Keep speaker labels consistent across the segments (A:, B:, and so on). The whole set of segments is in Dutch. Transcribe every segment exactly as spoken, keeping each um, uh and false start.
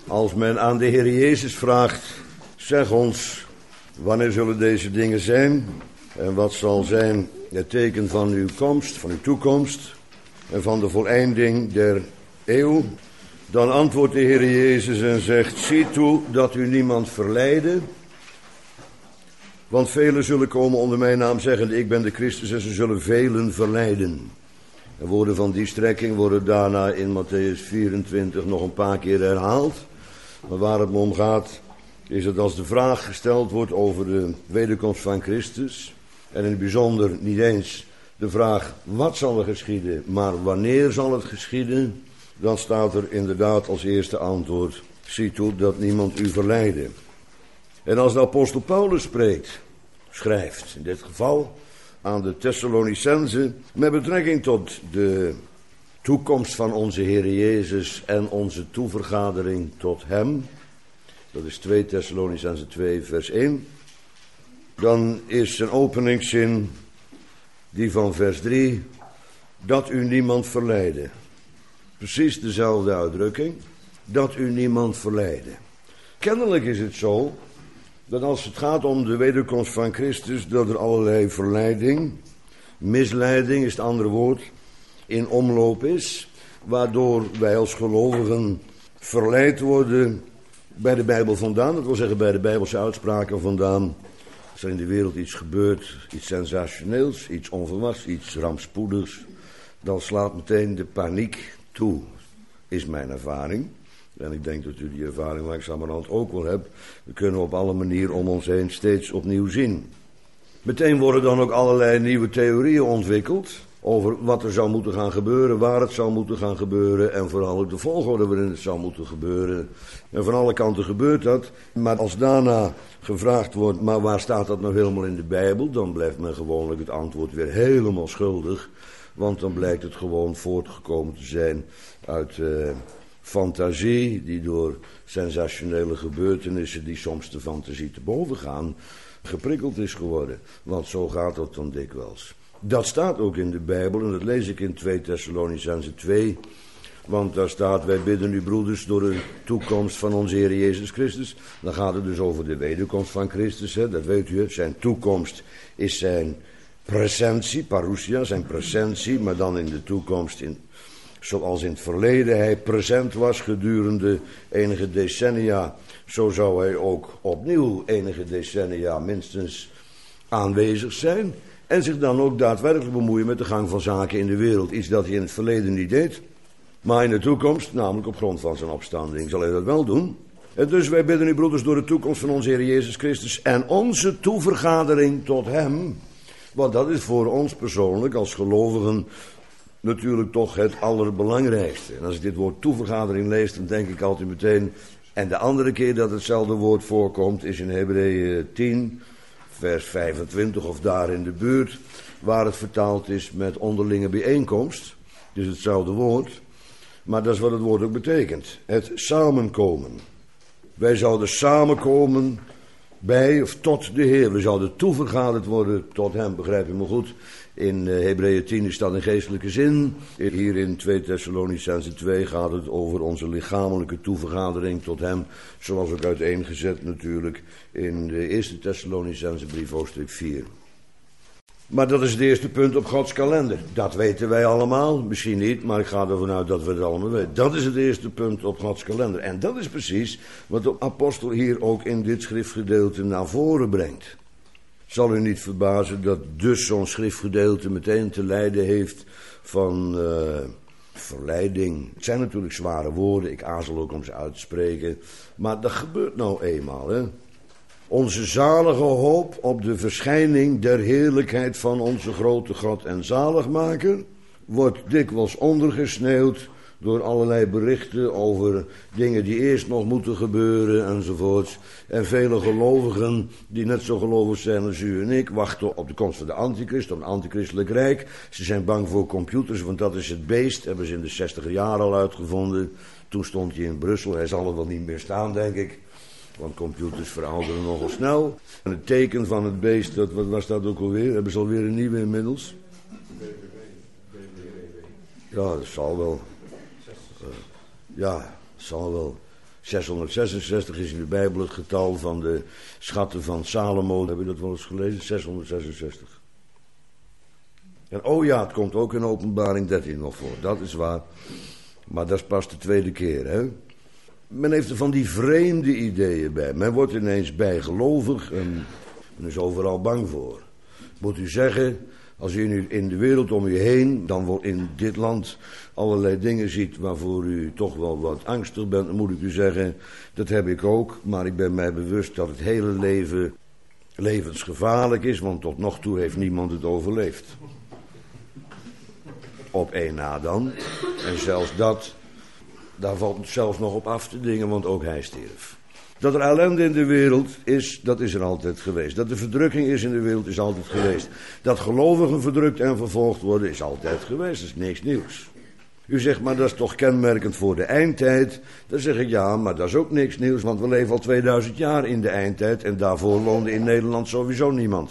A: Als men aan de Heer Jezus vraagt, zeg ons, wanneer zullen deze dingen zijn? En wat zal zijn het teken van uw komst, van uw toekomst en van de voleinding der eeuw? Dan antwoordt de Heer Jezus en zegt, zie toe dat u niemand verleidde. Want velen zullen komen onder mijn naam zeggen, ik ben de Christus, en ze zullen velen verleiden. De woorden van die strekking worden daarna in Matthäus vierentwintig nog een paar keer herhaald. Maar waar het me om gaat, is dat als de vraag gesteld wordt over de wederkomst van Christus, en in het bijzonder niet eens de vraag wat zal er geschieden, maar wanneer zal het geschieden, dan staat er inderdaad als eerste antwoord, zie toe dat niemand u verleide. En als de apostel Paulus spreekt, schrijft in dit geval aan de Thessalonicenzen met betrekking tot de toekomst van onze Heer Jezus en onze toevergadering tot hem, dat is twee Thessalonicenzen twee vers één, dan is zijn openingszin die van vers drie, dat u niemand verleide. Precies dezelfde uitdrukking, dat u niemand verleide. Kennelijk is het zo dat als het gaat om de wederkomst van Christus, dat er allerlei verleiding, misleiding is het andere woord, in omloop is, waardoor wij als gelovigen verleid worden bij de Bijbel vandaan, dat wil zeggen bij de Bijbelse uitspraken vandaan. Als er in de wereld iets gebeurt, iets sensationeels, iets onverwachts, iets rampspoedigs, dan slaat meteen de paniek toe, is mijn ervaring. En ik denk dat u die ervaring langzamerhand ook wel hebt. We kunnen op alle manieren om ons heen steeds opnieuw zien. Meteen worden dan ook allerlei nieuwe theorieën ontwikkeld over wat er zou moeten gaan gebeuren, waar het zou moeten gaan gebeuren en vooral ook de volgorde waarin het zou moeten gebeuren. En van alle kanten gebeurt dat. Maar als daarna gevraagd wordt, maar waar staat dat nou helemaal in de Bijbel? Dan blijft men gewoonlijk het antwoord weer helemaal schuldig. Want dan blijkt het gewoon voortgekomen te zijn uit uh, fantasie, die door sensationele gebeurtenissen, die soms de fantasie te boven gaan, geprikkeld is geworden. Want zo gaat dat dan dikwijls. Dat staat ook in de Bijbel en dat lees ik in twee Thessalonicenzen twee. Want daar staat, wij bidden u broeders door de toekomst van onze Heer Jezus Christus. Dan gaat het dus over de wederkomst van Christus, hè? Dat weet u. Zijn toekomst is zijn presentie, parousia, zijn presentie, maar dan in de toekomst, in, zoals in het verleden hij present was gedurende enige decennia, zo zou hij ook opnieuw enige decennia minstens aanwezig zijn. En zich dan ook daadwerkelijk bemoeien met de gang van zaken in de wereld. Iets dat hij in het verleden niet deed. Maar in de toekomst, namelijk op grond van zijn opstanding, zal hij dat wel doen. En dus wij bidden u broeders door de toekomst van onze Heer Jezus Christus en onze toevergadering tot hem. Want dat is voor ons persoonlijk als gelovigen natuurlijk toch het allerbelangrijkste. En als ik dit woord toevergadering lees, dan denk ik altijd meteen. En de andere keer dat hetzelfde woord voorkomt is in Hebreeën tien, vers vijfentwintig of daar in de buurt, waar het vertaald is met onderlinge bijeenkomst. Dus hetzelfde woord. Maar dat is wat het woord ook betekent. Het samenkomen. Wij zouden samenkomen bij of tot de Heer. We zouden toevergaderd worden tot hem, begrijp je me goed. In uh, Hebreeën tien is dat in geestelijke zin. Hier in twee Thessalonicenzen twee gaat het over onze lichamelijke toevergadering tot hem. Zoals ook uiteengezet natuurlijk in de eerste Thessalonicense brief hoofdstuk vier. Maar dat is het eerste punt op Gods kalender. Dat weten wij allemaal. Misschien niet, maar ik ga ervan uit dat we het allemaal weten. Dat is het eerste punt op Gods kalender. En dat is precies wat de apostel hier ook in dit schriftgedeelte naar voren brengt. Zal u niet verbazen dat dus zo'n schriftgedeelte meteen te lijden heeft van uh, verleiding. Het zijn natuurlijk zware woorden, ik aarzel ook om ze uit te spreken. Maar dat gebeurt nou eenmaal, hè. Onze zalige hoop op de verschijning der heerlijkheid van onze grote God en zaligmaker wordt dikwijls ondergesneeuwd door allerlei berichten over dingen die eerst nog moeten gebeuren enzovoorts. En vele gelovigen die net zo gelovig zijn als u en ik wachten op de komst van de antichrist, op een antichristelijk rijk. Ze zijn bang voor computers, want dat is het beest, hebben ze in de zestiger jaren al uitgevonden. Toen stond hij in Brussel, hij zal er wel niet meer staan denk ik. Want computers verouderen nogal snel. En het teken van het beest, dat, wat was dat ook alweer? Hebben ze alweer een nieuwe inmiddels? Ja, dat zal wel. Uh, ja, dat zal wel. zeshonderdzesenzestig is in de Bijbel het getal van de schatten van Salomo. Heb je dat wel eens gelezen? zeshonderdzesenzestig. En oh ja, het komt ook in Openbaring dertien nog voor. Dat is waar. Maar dat is pas de tweede keer, hè. Men heeft er van die vreemde ideeën bij. Men wordt ineens bijgelovig en men is overal bang voor. Moet u zeggen, als u nu in de wereld om u heen, dan wel in dit land, allerlei dingen ziet waarvoor u toch wel wat angstig bent, dan moet ik u zeggen, dat heb ik ook. Maar ik ben mij bewust dat het hele leven levensgevaarlijk is, want tot nog toe heeft niemand het overleefd. Op één na dan. En zelfs dat, daar valt zelfs nog op af te dingen, want ook hij stierf. Dat er ellende in de wereld is, dat is er altijd geweest. Dat er verdrukking is in de wereld, is altijd geweest. Dat gelovigen verdrukt en vervolgd worden, is altijd geweest. Dat is niks nieuws. U zegt, maar dat is toch kenmerkend voor de eindtijd? Dan zeg ik, ja, maar dat is ook niks nieuws, want we leven al tweeduizend jaar in de eindtijd en daarvoor woonde in Nederland sowieso niemand.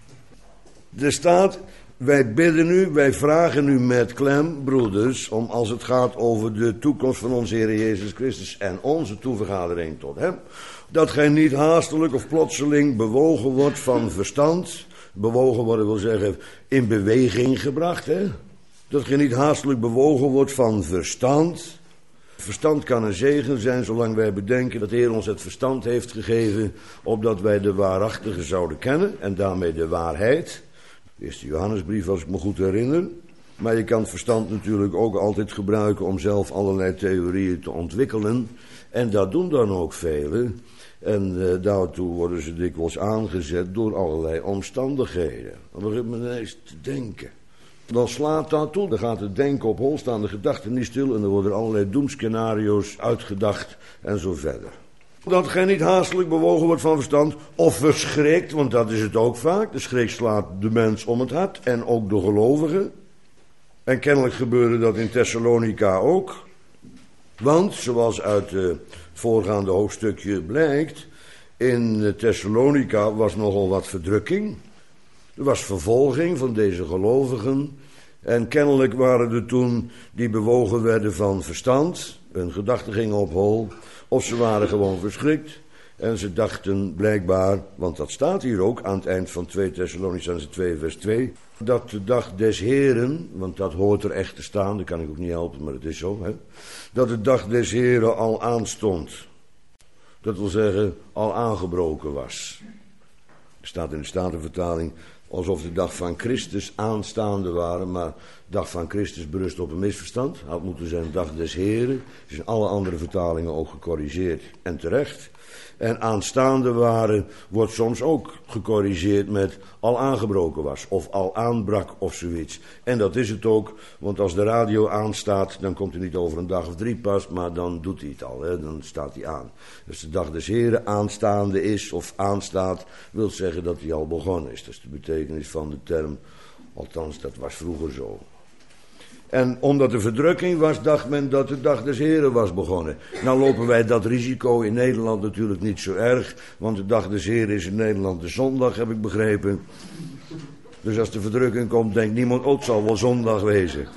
A: Er staat, wij bidden u, wij vragen u met klem, broeders, om als het gaat over de toekomst van onze Heer Jezus Christus en onze toevergadering tot hem, dat gij niet haastelijk of plotseling bewogen wordt van verstand. Bewogen worden wil zeggen in beweging gebracht, hè. Dat gij niet haastelijk bewogen wordt van verstand. Verstand kan een zegen zijn, zolang wij bedenken dat de Heer ons het verstand heeft gegeven, opdat wij de waarachtige zouden kennen en daarmee de waarheid. De eerste Johannesbrief, als ik me goed herinner. Maar je kan het verstand natuurlijk ook altijd gebruiken om zelf allerlei theorieën te ontwikkelen. En dat doen dan ook velen. En uh, daartoe worden ze dikwijls aangezet door allerlei omstandigheden. Dan begint men ineens te denken. Dan slaat dat toe. Dan gaat het denken op hol, staan de gedachten niet stil. En dan worden allerlei doemscenario's uitgedacht en zo verder. Dat gij niet haastelijk bewogen wordt van verstand of verschrikt, want dat is het ook vaak. De schrik slaat de mens om het hart en ook de gelovigen. En kennelijk gebeurde dat in Thessalonica ook. Want, zoals uit het voorgaande hoofdstukje blijkt, in Thessalonica was nogal wat verdrukking. Er was vervolging van deze gelovigen. En kennelijk waren er toen die bewogen werden van verstand. Hun gedachten gingen op hol. Of ze waren gewoon verschrikt. En ze dachten blijkbaar, want dat staat hier ook aan het eind van twee Thessalonicenzen twee vers twee. Dat de dag des Heren, want dat hoort er echt te staan, dat kan ik ook niet helpen, maar het is zo. Hè? Dat de dag des Heren al aanstond. Dat wil zeggen, al aangebroken was. Er staat in de Statenvertaling alsof de dag van Christus aanstaande waren, maar de dag van Christus berust op een misverstand. Had moeten zijn dag des Heren. Is in alle andere vertalingen ook gecorrigeerd en terecht. En aanstaande waren wordt soms ook gecorrigeerd met al aangebroken was of al aanbrak of zoiets. En dat is het ook, want als de radio aanstaat, dan komt hij niet over een dag of drie pas, maar dan doet hij het al, hè? Dan staat hij aan. Dus de dag des Heren aanstaande is of aanstaat, wil zeggen dat hij al begonnen is. Dat is de betekenis van de term, althans dat was vroeger zo. En omdat er verdrukking was, dacht men dat de dag des Heren was begonnen. Nou lopen wij dat risico in Nederland natuurlijk niet zo erg, want de dag des Heren is in Nederland de zondag, heb ik begrepen. Dus als de verdrukking komt, denkt niemand, oh, het zal wel zondag wezen.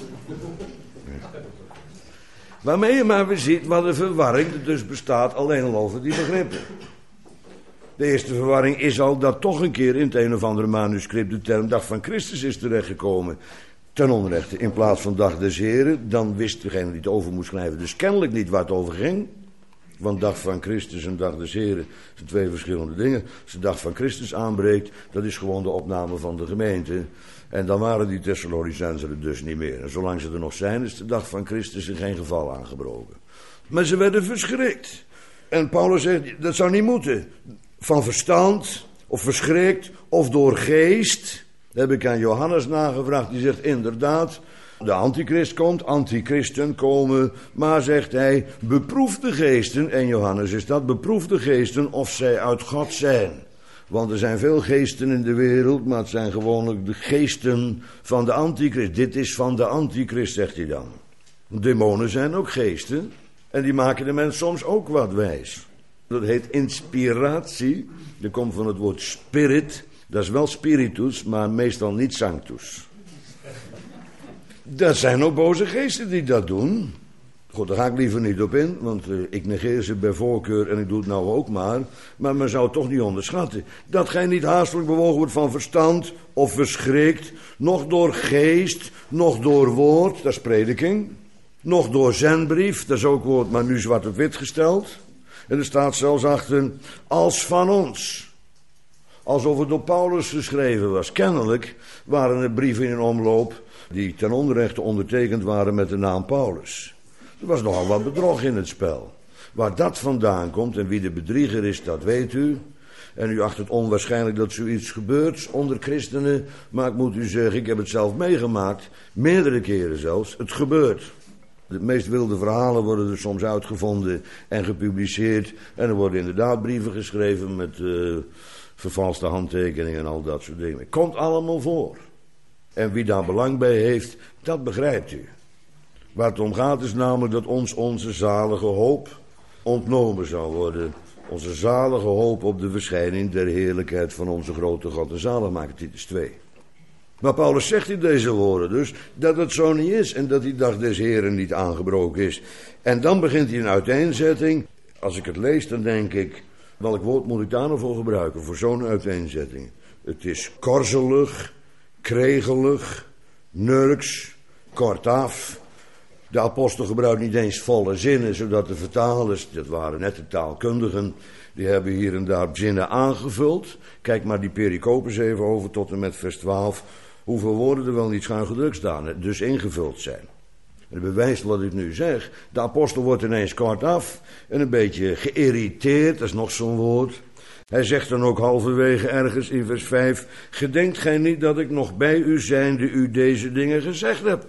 A: Waarmee je maar weer ziet wat de verwarring er dus bestaat alleen al over die begrippen. De eerste verwarring is al dat toch een keer in het een of andere manuscript de term dag van Christus is terechtgekomen. Ten onrechte, in plaats van dag des Heren, dan wist degene die het over moest schrijven dus kennelijk niet waar het over ging. Want dag van Christus en dag des Heren zijn twee verschillende dingen. Als de dag van Christus aanbreekt, dat is gewoon de opname van de gemeente. En dan waren die Thessalonicenzen er dus niet meer. En zolang ze er nog zijn, is de dag van Christus in geen geval aangebroken. Maar ze werden verschrikt. En Paulus zegt, dat zou niet moeten. Van verstand, of verschrikt, of door geest. Dat heb ik aan Johannes nagevraagd, die zegt inderdaad, de antichrist komt, antichristen komen, maar zegt hij, beproefde geesten, en Johannes is dat, beproefde geesten of zij uit God zijn. Want er zijn veel geesten in de wereld, maar het zijn gewoonlijk de geesten van de antichrist. Dit is van de antichrist, zegt hij dan. Demonen zijn ook geesten, en die maken de mens soms ook wat wijs. Dat heet inspiratie, dat komt van het woord spirit. Dat is wel spiritus, maar meestal niet sanctus. Dat zijn ook boze geesten die dat doen. Goed, daar ga ik liever niet op in, want uh, ik negeer ze bij voorkeur en ik doe het nou ook maar. Maar men zou het toch niet onderschatten. Dat gij niet haastelijk bewogen wordt van verstand of verschrikt, noch door geest, noch door woord, dat is prediking, noch door zendbrief, dat is ook woord, maar nu zwart op wit gesteld. En er staat zelfs achter, als van ons. Alsof het door Paulus geschreven was. Kennelijk waren er brieven in omloop die ten onrechte ondertekend waren met de naam Paulus. Er was nogal wat bedrog in het spel. Waar dat vandaan komt en wie de bedrieger is, dat weet u. En u acht het onwaarschijnlijk dat zoiets gebeurt onder christenen. Maar ik moet u zeggen, ik heb het zelf meegemaakt. Meerdere keren zelfs. Het gebeurt. De meest wilde verhalen worden er soms uitgevonden en gepubliceerd. En er worden inderdaad brieven geschreven met uh, vervalste handtekeningen en al dat soort dingen. Het komt allemaal voor. En wie daar belang bij heeft, dat begrijpt u. Waar het om gaat is namelijk dat ons onze zalige hoop ontnomen zou worden. Onze zalige hoop op de verschijning der heerlijkheid van onze grote God en zaligmaker, Titus twee. Maar Paulus zegt in deze woorden dus dat het zo niet is en dat die dag des Heren niet aangebroken is. En dan begint hij een uiteenzetting. Als ik het lees, dan denk ik, welk woord moet ik daar nou voor gebruiken, voor zo'n uiteenzetting? Het is korzelig, kregelig, nurks, kortaf. De apostel gebruikt niet eens volle zinnen, zodat de vertalers, dat waren net de taalkundigen, die hebben hier en daar zinnen aangevuld. Kijk maar die perikopes even over tot en met vers twaalf. Hoeveel woorden er wel niet schuin gedrukt staan, dus ingevuld zijn. En dat bewijst wat ik nu zeg. De apostel wordt ineens kortaf en een beetje geïrriteerd, dat is nog zo'n woord. Hij zegt dan ook halverwege ergens in vers vijf, gedenkt gij niet dat ik nog bij u zijnde u deze dingen gezegd heb?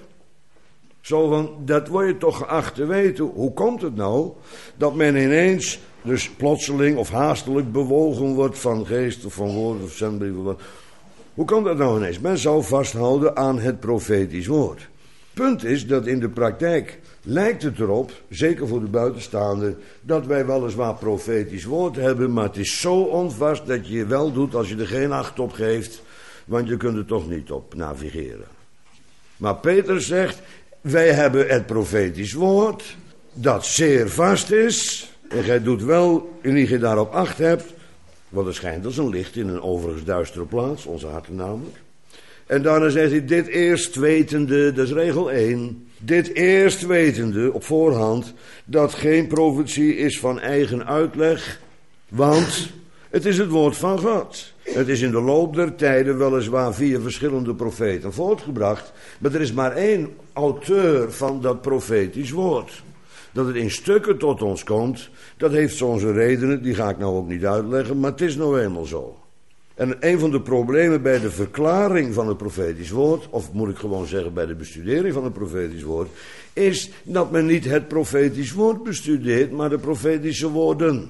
A: Zo van, dat word je toch geacht te weten. Hoe komt het nou dat men ineens, dus plotseling of haastelijk bewogen wordt van geest of van woord of zendbrief of wat. Hoe kan dat nou ineens? Men zou vasthouden aan het profetisch woord. Punt is dat in de praktijk lijkt het erop, zeker voor de buitenstaande, dat wij weliswaar profetisch woord hebben, maar het is zo onvast dat je je wel doet als je er geen acht op geeft, want je kunt er toch niet op navigeren. Maar Peter zegt, wij hebben het profetisch woord, dat zeer vast is, en gij doet wel, indien je daarop acht hebt, want het schijnt als een licht in een overigens duistere plaats, onze harten namelijk. En daarna zegt hij, dit eerst wetende, dat is regel één, dit eerst wetende op voorhand, dat geen profetie is van eigen uitleg, want het is het woord van God. Het is in de loop der tijden weliswaar via verschillende profeten voortgebracht, maar er is maar één auteur van dat profetisch woord. Dat het in stukken tot ons komt, dat heeft zo zijn redenen, die ga ik nou ook niet uitleggen, maar het is nou eenmaal zo. En een van de problemen bij de verklaring van het profetisch woord, of moet ik gewoon zeggen bij de bestudering van het profetisch woord, is dat men niet het profetisch woord bestudeert, maar de profetische woorden.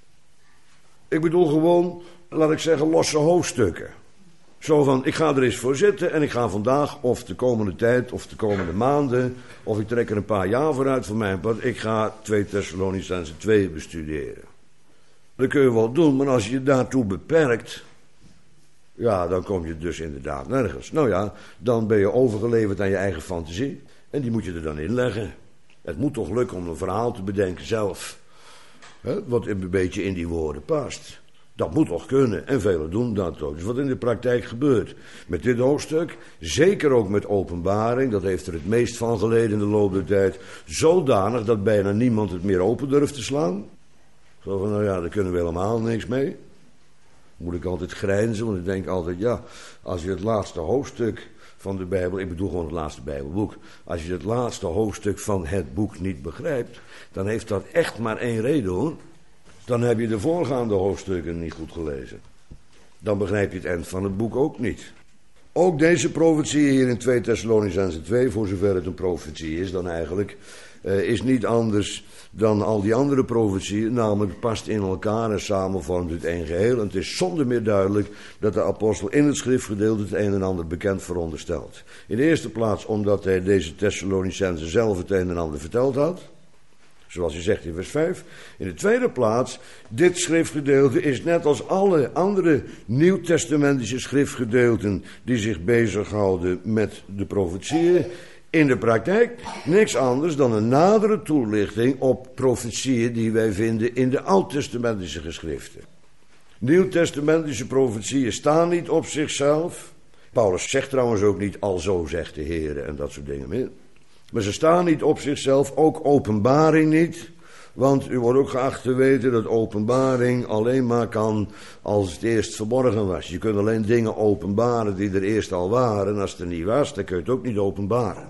A: Ik bedoel gewoon, laat ik zeggen, losse hoofdstukken. Zo van, ik ga er eens voor zitten en ik ga vandaag, of de komende tijd, of de komende maanden, of ik trek er een paar jaar vooruit voor mijn part, ik ga twee Thessalonicenzen twee bestuderen. Dat kun je wel doen, maar als je je daartoe beperkt, ja, dan kom je dus inderdaad nergens. Nou ja, dan ben je overgeleverd aan je eigen fantasie en die moet je er dan inleggen. Het moet toch lukken om een verhaal te bedenken zelf, hè, wat een beetje in die woorden past. Dat moet toch kunnen en velen doen dat ook. Dus wat in de praktijk gebeurt met dit hoofdstuk, zeker ook met openbaring, dat heeft er het meest van geleden in de loop der tijd, zodanig dat bijna niemand het meer open durft te slaan. Zo van, nou ja, daar kunnen we helemaal niks mee. Moet ik altijd grijnzen, want ik denk altijd, ja, als je het laatste hoofdstuk van de Bijbel, ik bedoel gewoon het laatste Bijbelboek, als je het laatste hoofdstuk van het boek niet begrijpt, dan heeft dat echt maar één reden hoor. Dan heb je de voorgaande hoofdstukken niet goed gelezen. Dan begrijp je het eind van het boek ook niet. Ook deze profetie hier in twee Thessalonicenzen twee, voor zover het een profetie is dan eigenlijk, uh, is niet anders dan al die andere profetieën, namelijk past in elkaar en samen vormt het één geheel. En het is zonder meer duidelijk dat de apostel in het schriftgedeelte het een en ander bekend veronderstelt. In de eerste plaats omdat hij deze Thessalonicenzen zelf het een en ander verteld had. Zoals hij zegt in vers vijf. In de tweede plaats, dit schriftgedeelte is net als alle andere nieuwtestamentische schriftgedeelten die zich bezighouden met de profetieën, In de praktijk niks anders dan een nadere toelichting op profetieën die wij vinden in de oud-testamentische geschriften. Nieuw-testamentische profetieën staan niet op zichzelf. Paulus zegt trouwens ook niet al zo zegt de Heer en dat soort dingen meer. Maar ze staan niet op zichzelf, ook openbaring niet. Want u wordt ook geacht te weten dat openbaring alleen maar kan als het eerst verborgen was. Je kunt alleen dingen openbaren die er eerst al waren. En als het er niet was, dan kun je het ook niet openbaren.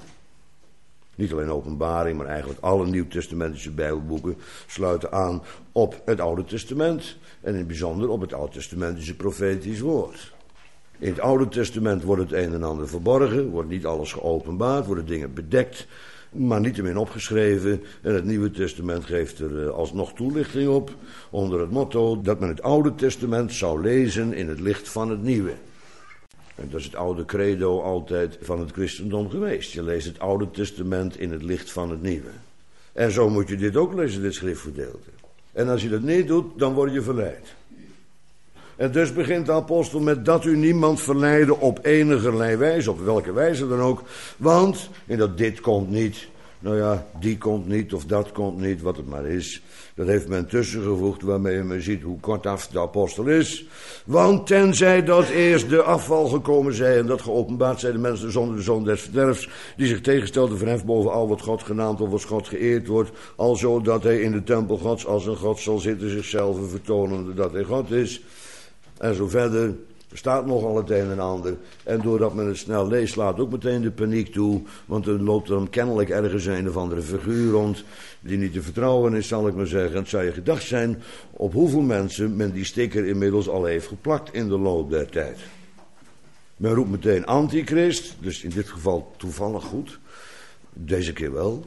A: Niet alleen openbaring, maar eigenlijk alle nieuwtestamentische bijbelboeken sluiten aan op het Oude Testament. En in het bijzonder op het Oud-testamentische profetisch woord. In het Oude Testament wordt het een en ander verborgen, wordt niet alles geopenbaard, worden dingen bedekt, maar niettemin opgeschreven. En het Nieuwe Testament geeft er alsnog toelichting op, onder het motto dat men het Oude Testament zou lezen in het licht van het Nieuwe. En dat is het oude credo altijd van het christendom geweest. Je leest het Oude Testament in het licht van het Nieuwe. En zo moet je dit ook lezen, dit schriftgedeelte. En als je dat niet doet, dan word je verleid. En dus begint de apostel met dat u niemand verleiden op enigerlei wijze, op welke wijze dan ook. Want, en dat dit komt niet, nou ja, die komt niet of dat komt niet, wat het maar is. Dat heeft men tussengevoegd waarmee je maar ziet hoe kortaf de apostel is. Want tenzij dat eerst de afval gekomen zij en dat geopenbaard zij de mensen zonder de zoon des verderfs, die zich tegenstelde verheft boven al wat God genaamd of wat God geëerd wordt, alzo dat hij in de tempel Gods als een God zal zitten, zichzelf vertonende dat hij God is. En zo verder. Er staat nogal het een en ander. En doordat men het snel leest, slaat ook meteen de paniek toe. Want er loopt er kennelijk ergens een of andere figuur rond die niet te vertrouwen is, zal ik maar zeggen. Het zou je gedacht zijn op hoeveel mensen men die sticker inmiddels al heeft geplakt in de loop der tijd. Men roept meteen antichrist, dus in dit geval toevallig goed. Deze keer wel.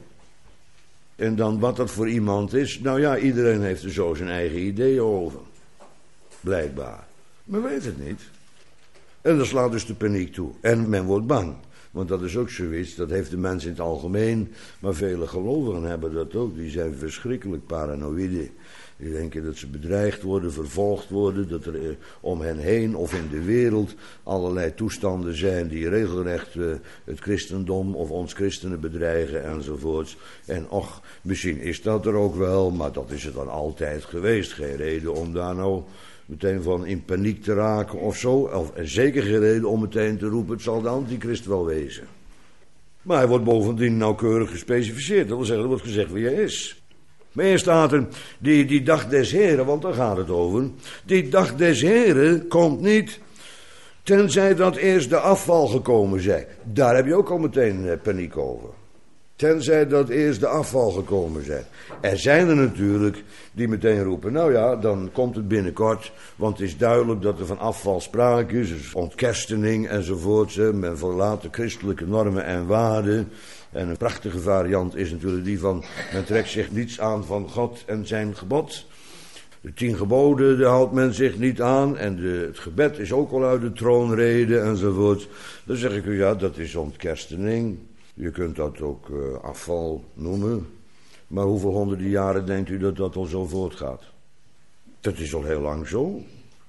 A: En dan wat dat voor iemand is, nou ja, iedereen heeft er zo zijn eigen ideeën over. Blijkbaar. Men weet het niet. En dan slaat dus de paniek toe. En men wordt bang. Want dat is ook zoiets, dat heeft de mens in het algemeen. Maar vele gelovigen hebben dat ook. Die zijn verschrikkelijk paranoïde. Die denken dat ze bedreigd worden, vervolgd worden. Dat er eh, om hen heen of in de wereld allerlei toestanden zijn die regelrecht eh, het christendom of ons christenen bedreigen enzovoorts. En och, misschien is dat er ook wel, maar dat is het dan altijd geweest. Geen reden om daar nou meteen van in paniek te raken of zo. Of, en zeker geen reden om meteen te roepen, het zal de antichrist wel wezen. Maar hij wordt bovendien nauwkeurig gespecificeerd. Dat wil zeggen, er wordt gezegd wie hij is. Maar eerst staat er, die, die dag des Heren, want daar gaat het over. Die dag des Heren komt niet, tenzij dat eerst de afval gekomen zij. Daar heb je ook al meteen eh, paniek over. Tenzij dat eerst de afval gekomen zijn. Er zijn er natuurlijk die meteen roepen, nou ja, dan komt het binnenkort. Want het is duidelijk dat er van afval sprake is. Dus ontkerstening enzovoort. Men verlaat de christelijke normen en waarden. En een prachtige variant is natuurlijk die van, men trekt zich niets aan van God en zijn gebod. De tien geboden, daar houdt men zich niet aan. En de, het gebed is ook al uit de troonrede enzovoort. Dan zeg ik u, ja, dat is ontkerstening. Je kunt dat ook uh, afval noemen. Maar hoeveel honderden jaren denkt u dat dat al zo voortgaat? Dat is al heel lang zo.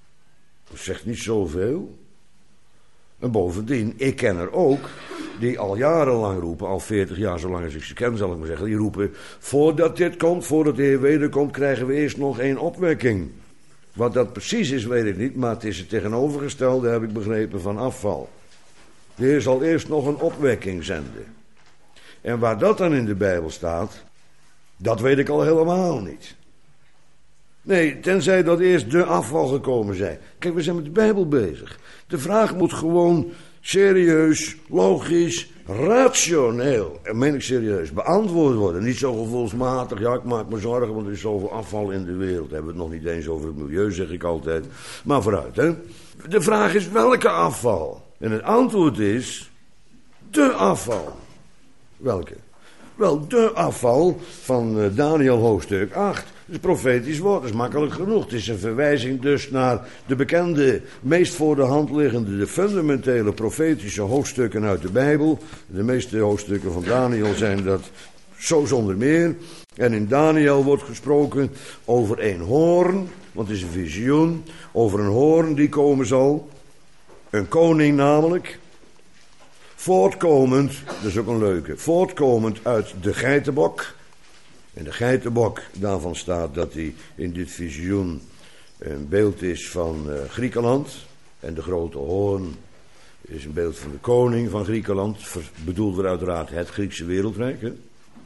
A: Dat zegt niet zoveel. En bovendien, ik ken er ook die al jarenlang roepen, al veertig jaar, zolang als ik ze ken zal ik maar zeggen, die roepen, voordat dit komt, voordat de Heer wederkomt, krijgen we eerst nog één opwekking. Wat dat precies is, weet ik niet, maar het is het tegenovergestelde, heb ik begrepen, van afval. De Heer zal eerst nog een opwekking zenden. En waar dat dan in de Bijbel staat, dat weet ik al helemaal niet. Nee, tenzij dat eerst de afval gekomen zijn. Kijk, we zijn met de Bijbel bezig. De vraag moet gewoon serieus, logisch, rationeel, en meen ik serieus, beantwoord worden. Niet zo gevoelsmatig, ja, ik maak me zorgen, want er is zoveel afval in de wereld. Hebben we het nog niet eens over het milieu, zeg ik altijd. Maar vooruit, hè. De vraag is welke afval? En het antwoord is de afval. Welke? Wel, de afval van Daniel hoofdstuk acht. Het is profetisch woord, dat is makkelijk genoeg. Het is een verwijzing dus naar de bekende, meest voor de hand liggende, de fundamentele profetische hoofdstukken uit de Bijbel. De meeste hoofdstukken van Daniel zijn dat zo zonder meer. En in Daniel wordt gesproken over een hoorn, want het is een visioen, over een hoorn die komen zal. Een koning namelijk, Voortkomend, dat is ook een leuke, voortkomend uit de geitenbok. En de geitenbok, daarvan staat dat hij in dit visioen een beeld is van uh, Griekenland. En de grote hoorn is een beeld van de koning van Griekenland. Bedoeld wordt uiteraard het Griekse wereldrijk. Hè?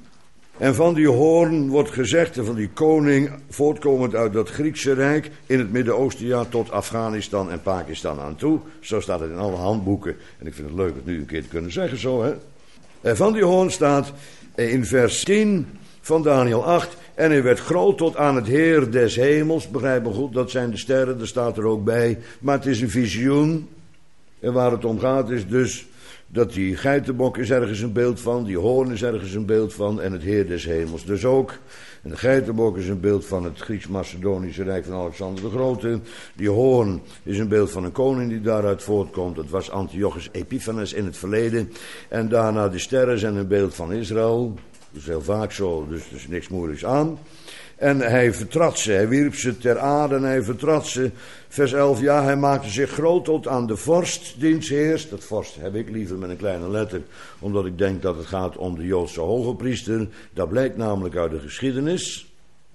A: En van die hoorn wordt gezegd, en van die koning, voortkomend uit dat Griekse rijk, in het Midden-Oosten ja, tot Afghanistan en Pakistan aan toe. Zo staat het in alle handboeken. En ik vind het leuk het nu een keer te kunnen zeggen zo. Hè? En van die hoorn staat in vers tien van Daniel acht. En hij werd groot tot aan het Heer des hemels. Begrijp me goed, dat zijn de sterren, dat staat er ook bij. Maar het is een visioen. En waar het om gaat is dus dat die geitenbok is ergens een beeld van. Die hoorn is ergens een beeld van. En het Heer des hemels dus ook. En de geitenbok is een beeld van het Grieks-Macedonische Rijk van Alexander de Grote. Die hoorn is een beeld van een koning die daaruit voortkomt. Dat was Antiochus Epiphanes in het verleden. En daarna de sterren zijn een beeld van Israël. Dat is heel vaak zo, dus er is niks moeilijks aan. En hij vertrad ze, hij wierp ze ter aarde en hij vertrad ze. Vers elf, ja, hij maakte zich groot tot aan de vorst, diens heers. Dat vorst heb ik liever met een kleine letter, omdat ik denk dat het gaat om de Joodse hogepriester. Dat blijkt namelijk uit de geschiedenis.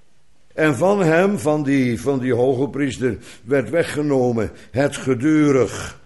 A: En van hem, van die, van die hogepriester, werd weggenomen het gedurig.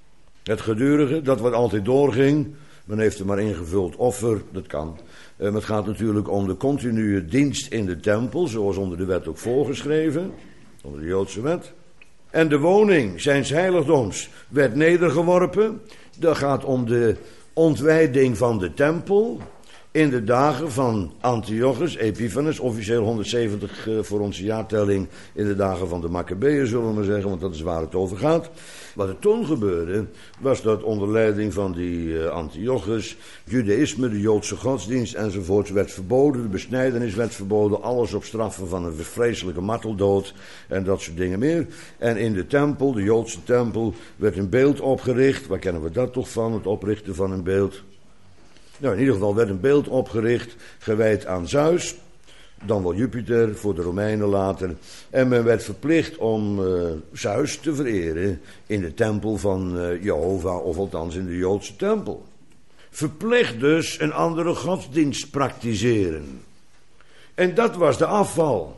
A: Het gedurige, dat wat altijd doorging. Men heeft er maar ingevuld offer, dat kan. Um, het gaat natuurlijk om de continue dienst in de tempel, zoals onder de wet ook voorgeschreven, onder de Joodse wet. En de woning zijns heiligdoms werd nedergeworpen. Dat gaat om de ontwijding van de tempel in de dagen van Antiochus Epiphanes, officieel honderdzeventig uh, voor onze jaartelling in de dagen van de Maccabeeën, zullen we maar zeggen, want dat is waar het over gaat. Wat er toen gebeurde, was dat onder leiding van die uh, Antiochus, judaïsme, de Joodse godsdienst enzovoort werd verboden, de besnijdenis werd verboden, alles op straffen van een vreselijke marteldood en dat soort dingen meer. En in de tempel, de Joodse tempel, werd een beeld opgericht. Waar kennen we dat toch van, het oprichten van een beeld? Nou, in ieder geval werd een beeld opgericht, gewijd aan Zeus, dan wel Jupiter, voor de Romeinen later. En men werd verplicht om uh, Zeus te vereren in de tempel van uh, Jehovah, of althans in de Joodse tempel. Verplicht dus een andere godsdienst praktiseren. En dat was de afval.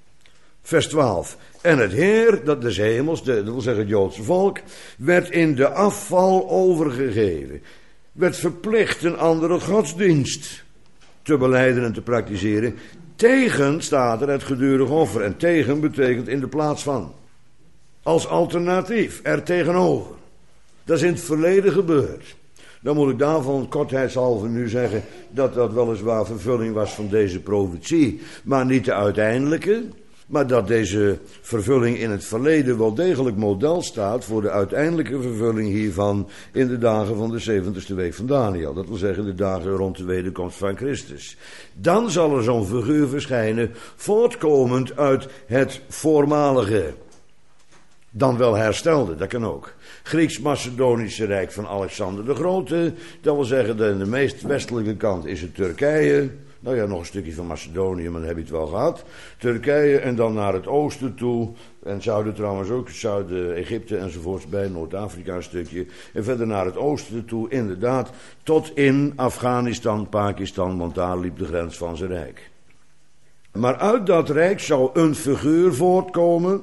A: Vers twaalf. En het Heer, dat des hemels, de, dat wil zeggen het Joodse volk, werd in de afval overgegeven. Werd verplicht een andere godsdienst te belijden en te praktiseren. Tegen staat er het gedurig offer. En tegen betekent in de plaats van. Als alternatief, er tegenover. Dat is in het verleden gebeurd. Dan moet ik daarvan kortheidshalve nu zeggen dat dat weliswaar vervulling was van deze profetie. Maar niet de uiteindelijke. Maar dat deze vervulling in het verleden wel degelijk model staat voor de uiteindelijke vervulling hiervan in de dagen van de zeventigste week van Daniel. Dat wil zeggen de dagen rond de wederkomst van Christus. Dan zal er zo'n figuur verschijnen, voortkomend uit het voormalige, dan wel herstelde, dat kan ook. Grieks-Macedonische Rijk van Alexander de Grote, dat wil zeggen de, de meest westelijke kant is het Turkije. Nou ja, nog een stukje van Macedonië, maar dan heb je het wel gehad. Turkije en dan naar het oosten toe. En zuiden trouwens ook, zuiden Egypte enzovoorts bij, Noord-Afrika een stukje. En verder naar het oosten toe, inderdaad, tot in Afghanistan, Pakistan, want daar liep de grens van zijn rijk. Maar uit dat rijk zou een figuur voortkomen,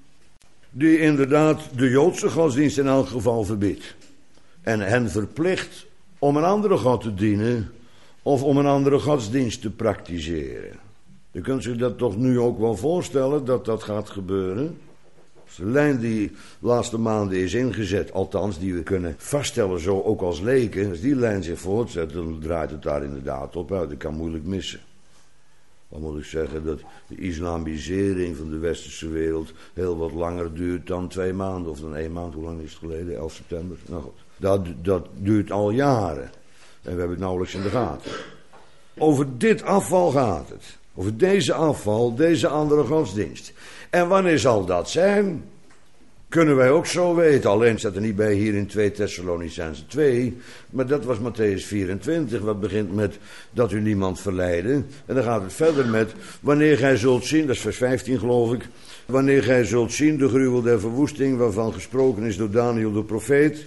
A: die inderdaad de Joodse godsdienst in elk geval verbiedt. En hen verplicht om een andere God te dienen, of om een andere godsdienst te praktiseren. Je kunt zich dat toch nu ook wel voorstellen dat dat gaat gebeuren. Als de lijn die de laatste maanden is ingezet, althans die we kunnen vaststellen zo ook als leken, als die lijn zich voortzet, dan draait het daar inderdaad op uit. Dat kan moeilijk missen. Dan moet ik zeggen dat de islamisering van de westerse wereld heel wat langer duurt dan twee maanden of dan één maand. Hoe lang is het geleden? elf september? Nou goed, dat, dat duurt al jaren. En we hebben het nauwelijks in de gaten. Over dit afval gaat het. Over deze afval, deze andere godsdienst. En wanneer zal dat zijn? Kunnen wij ook zo weten. Alleen staat er niet bij hier in twee Thessalonicenzen twee. Maar dat was Matthäus vierentwintig. Wat begint met dat u niemand verleiden. En dan gaat het verder met. Wanneer gij zult zien. Dat is vers vijftien geloof ik. Wanneer gij zult zien de gruwel der verwoesting. Waarvan gesproken is door Daniel de profeet.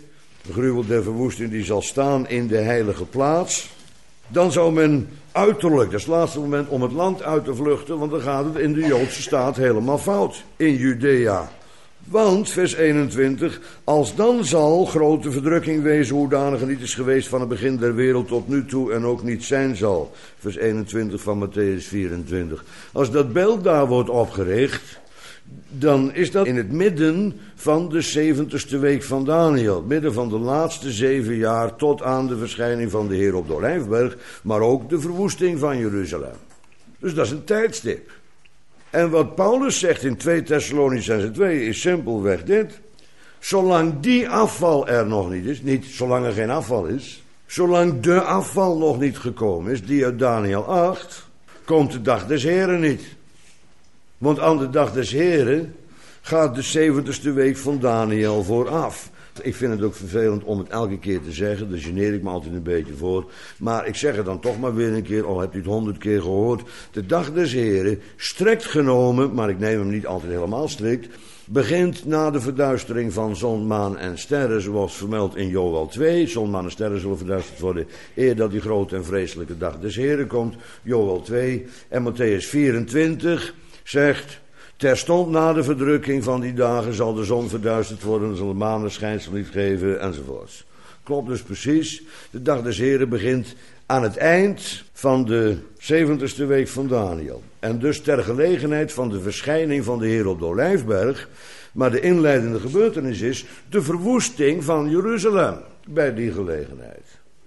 A: De gruwel der verwoesting die zal staan in de heilige plaats. Dan zou men uiterlijk, dat is het laatste moment om het land uit te vluchten, want dan gaat het in de Joodse staat helemaal fout, in Judea. Want, vers eenentwintig, als dan zal grote verdrukking wezen, hoedanige niet is geweest van het begin der wereld tot nu toe en ook niet zijn zal. Vers eenentwintig van Matthäus vierentwintig. Als dat beeld daar wordt opgericht, dan is dat in het midden van de zeventigste week van Daniel. Midden van de laatste zeven jaar tot aan de verschijning van de Heer op de Olijfberg, maar ook de verwoesting van Jeruzalem. Dus dat is een tijdstip. En wat Paulus zegt in twee Thessalonicenzen twee is simpelweg dit. Zolang die afval er nog niet is, niet zolang er geen afval is, zolang de afval nog niet gekomen is, die uit Daniel acht, komt de dag des Heren niet. Want aan de dag des Heren gaat de zeventigste week van Daniel vooraf. Ik vind het ook vervelend om het elke keer te zeggen, daar geneer ik me altijd een beetje voor. Maar ik zeg het dan toch maar weer een keer, al hebt u het honderd keer gehoord. De dag des Heren, strikt genomen, maar ik neem hem niet altijd helemaal strikt, begint na de verduistering van zon, maan en sterren, zoals vermeld in Joël twee. Zon, maan en sterren zullen verduisterd worden eer dat die grote en vreselijke dag des Heren komt. Joël twee en Matthäus vierentwintig zegt: terstond na de verdrukking van die dagen zal de zon verduisterd worden, zal de maan een schijnsel niet geven, enzovoorts. Klopt dus precies. De dag des Heren begint aan het eind van de zeventigste week van Daniel. En dus ter gelegenheid van de verschijning van de Heer op de Olijfberg. Maar de inleidende gebeurtenis is de verwoesting van Jeruzalem bij die gelegenheid.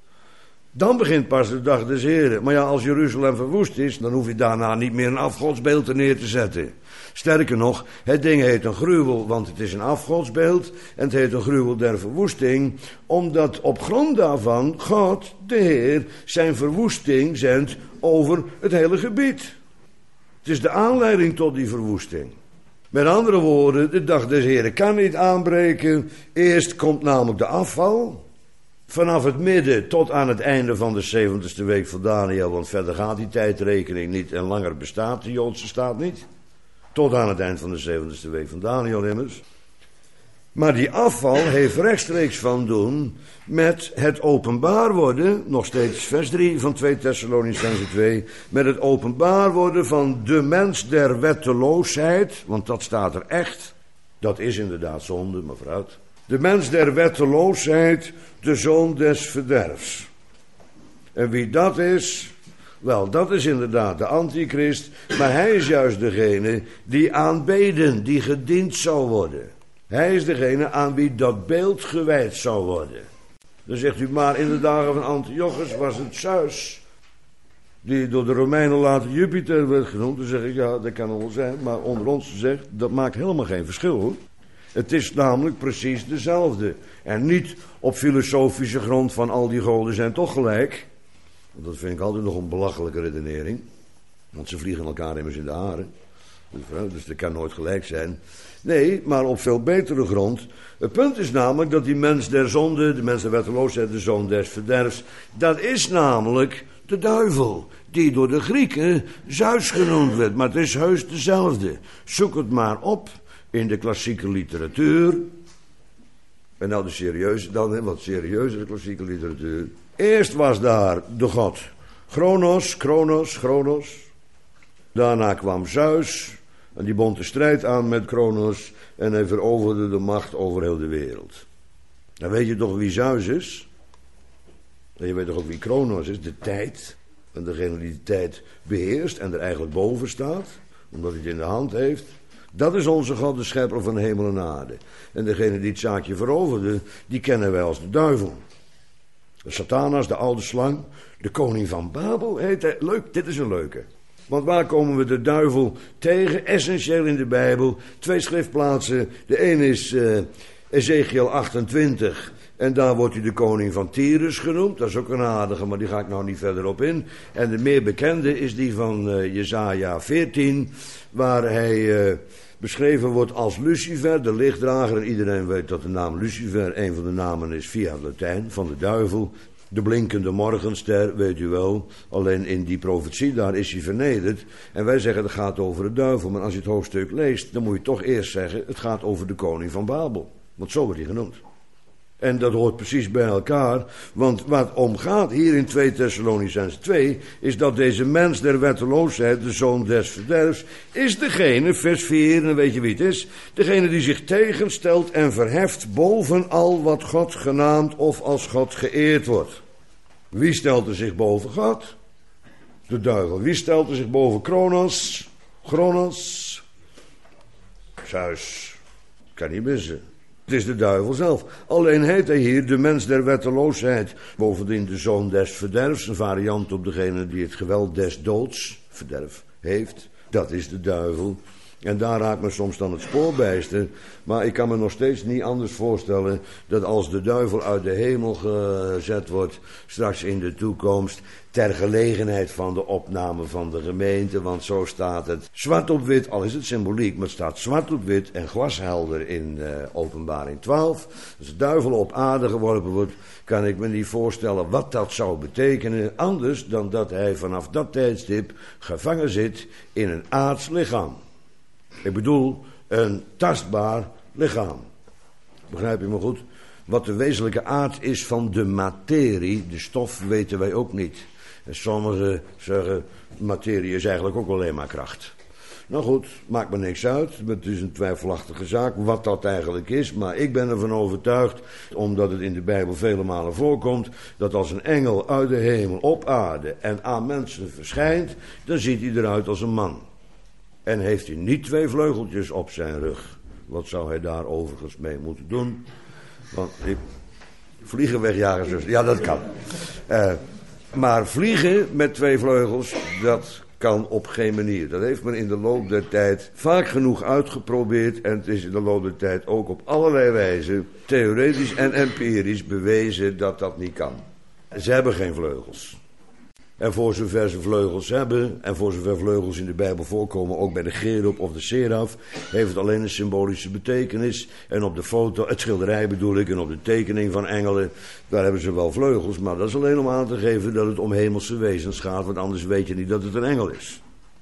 A: Dan begint pas de dag des Heren. Maar ja, als Jeruzalem verwoest is, dan hoef je daarna niet meer een afgodsbeeld er neer te zetten. Sterker nog, het ding heet een gruwel, want het is een afgodsbeeld. En het heet een gruwel der verwoesting, omdat op grond daarvan God, de Heer, zijn verwoesting zendt over het hele gebied. Het is de aanleiding tot die verwoesting. Met andere woorden, de dag des Heren kan niet aanbreken. Eerst komt namelijk de afval. Vanaf het midden tot aan het einde van de zeventigste week van Daniel, want verder gaat die tijdrekening niet en langer bestaat de Joodse staat niet. Tot aan het eind van de zeventigste week van Daniel immers. Maar die afval heeft rechtstreeks van doen met het openbaar worden, nog steeds vers drie van twee Thessalonicenzen twee, met het openbaar worden van de mens der wetteloosheid, want dat staat er echt, dat is inderdaad zonde, maar vooruit. De mens der wetteloosheid, de zoon des verderfs. En wie dat is? Wel, dat is inderdaad de antichrist, maar hij is juist degene die aanbeden, die gediend zou worden. Hij is degene aan wie dat beeld gewijd zou worden. Dan zegt u, maar in de dagen van Antiochus was het Zeus, die door de Romeinen later Jupiter werd genoemd. Dan zeg ik, ja, dat kan wel zijn, maar onder ons gezegd, dat maakt helemaal geen verschil, hoor. Het is namelijk precies dezelfde. En niet op filosofische grond van al die goden zijn toch gelijk. Want dat vind ik altijd nog een belachelijke redenering. Want ze vliegen elkaar immers in de haren. Dus dat kan nooit gelijk zijn. Nee, maar op veel betere grond. Het punt is namelijk dat die mens der zonde, de mens der wetteloosheid, de zoon des verderfs, dat is namelijk de duivel, die door de Grieken Zeus genoemd werd. Maar het is heus dezelfde. Zoek het maar op in de klassieke literatuur. En nou de serieuze, dan wat serieuzere klassieke literatuur. Eerst was daar de god Chronos, Chronos, Chronos. Daarna kwam Zeus en die bond de strijd aan met Chronos en hij veroverde de macht over heel de wereld. Dan weet je toch wie Zeus is? En je weet toch ook wie Chronos is? De tijd. En degene die de tijd beheerst en er eigenlijk boven staat, omdat hij het in de hand heeft. Dat is onze God, de schepper van hemel en aarde. En degene die het zaakje veroverde, die kennen wij als de duivel. De Satanas, de oude slang, de koning van Babel heet hij. Leuk, dit is een leuke. Want waar komen we de duivel tegen? Essentieel in de Bijbel. Twee schriftplaatsen. De een is uh, Ezekiel achtentwintig. En daar wordt hij de koning van Tyrus genoemd. Dat is ook een aardige, maar die ga ik nou niet verder op in. En de meer bekende is die van uh, Jesaja veertien. Waar hij uh, beschreven wordt als Lucifer, de lichtdrager. En iedereen weet dat de naam Lucifer een van de namen is via het Latijn van de duivel. De blinkende morgenster, weet u wel. Alleen in die profetie, daar is hij vernederd. En wij zeggen, het gaat over de duivel. Maar als je het hoofdstuk leest, dan moet je toch eerst zeggen, het gaat over de koning van Babel. Want zo wordt hij genoemd. En dat hoort precies bij elkaar, want wat omgaat hier in twee Thessalonicenzen twee... is dat deze mens der wetteloosheid, de zoon des verderfs... is degene, vers vier, en dan weet je wie het is... degene die zich tegenstelt en verheft boven al wat God genaamd of als God geëerd wordt. Wie stelt er zich boven God? De duivel. Wie stelt er zich boven Kronos? Kronos? Zeus. Kan niet missen. Het is de duivel zelf. Alleen heet hij hier de mens der wetteloosheid. Bovendien de zoon des verderfs. Een variant op degene die het geweld des doods, verderf, heeft. Dat is de duivel. En daar raakt me soms dan het spoor bijster. Maar ik kan me nog steeds niet anders voorstellen... dat als de duivel uit de hemel gezet wordt... straks in de toekomst... ter gelegenheid van de opname van de gemeente... want zo staat het zwart op wit, al is het symboliek... maar het staat zwart op wit en glashelder in uh, Openbaring twaalf. Als de duivel op aarde geworpen wordt... kan ik me niet voorstellen wat dat zou betekenen... anders dan dat hij vanaf dat tijdstip gevangen zit in een aards lichaam. Ik bedoel, een tastbaar lichaam. Begrijp je me goed? Wat de wezenlijke aard is van de materie, de stof, weten wij ook niet. En sommigen zeggen, materie is eigenlijk ook alleen maar kracht. Nou goed, maakt me niks uit. Het is een twijfelachtige zaak wat dat eigenlijk is. Maar ik ben ervan overtuigd, omdat het in de Bijbel vele malen voorkomt... dat als een engel uit de hemel op aarde en aan mensen verschijnt... dan ziet hij eruit als een man. En heeft hij niet twee vleugeltjes op zijn rug. Wat zou hij daar overigens mee moeten doen? Want ik... vliegen wegjagen, zus. Ja, dat kan. Uh, maar vliegen met twee vleugels, dat kan op geen manier. Dat heeft men in de loop der tijd vaak genoeg uitgeprobeerd. En het is in de loop der tijd ook op allerlei wijzen, theoretisch en empirisch, bewezen dat dat niet kan. Ze hebben geen vleugels. En voor zover ze vleugels hebben, en voor zover vleugels in de Bijbel voorkomen, ook bij de cherub of de seraf, heeft het alleen een symbolische betekenis. En op de foto, het schilderij bedoel ik, en op de tekening van engelen, daar hebben ze wel vleugels. Maar dat is alleen om aan te geven dat het om hemelse wezens gaat, want anders weet je niet dat het een engel is.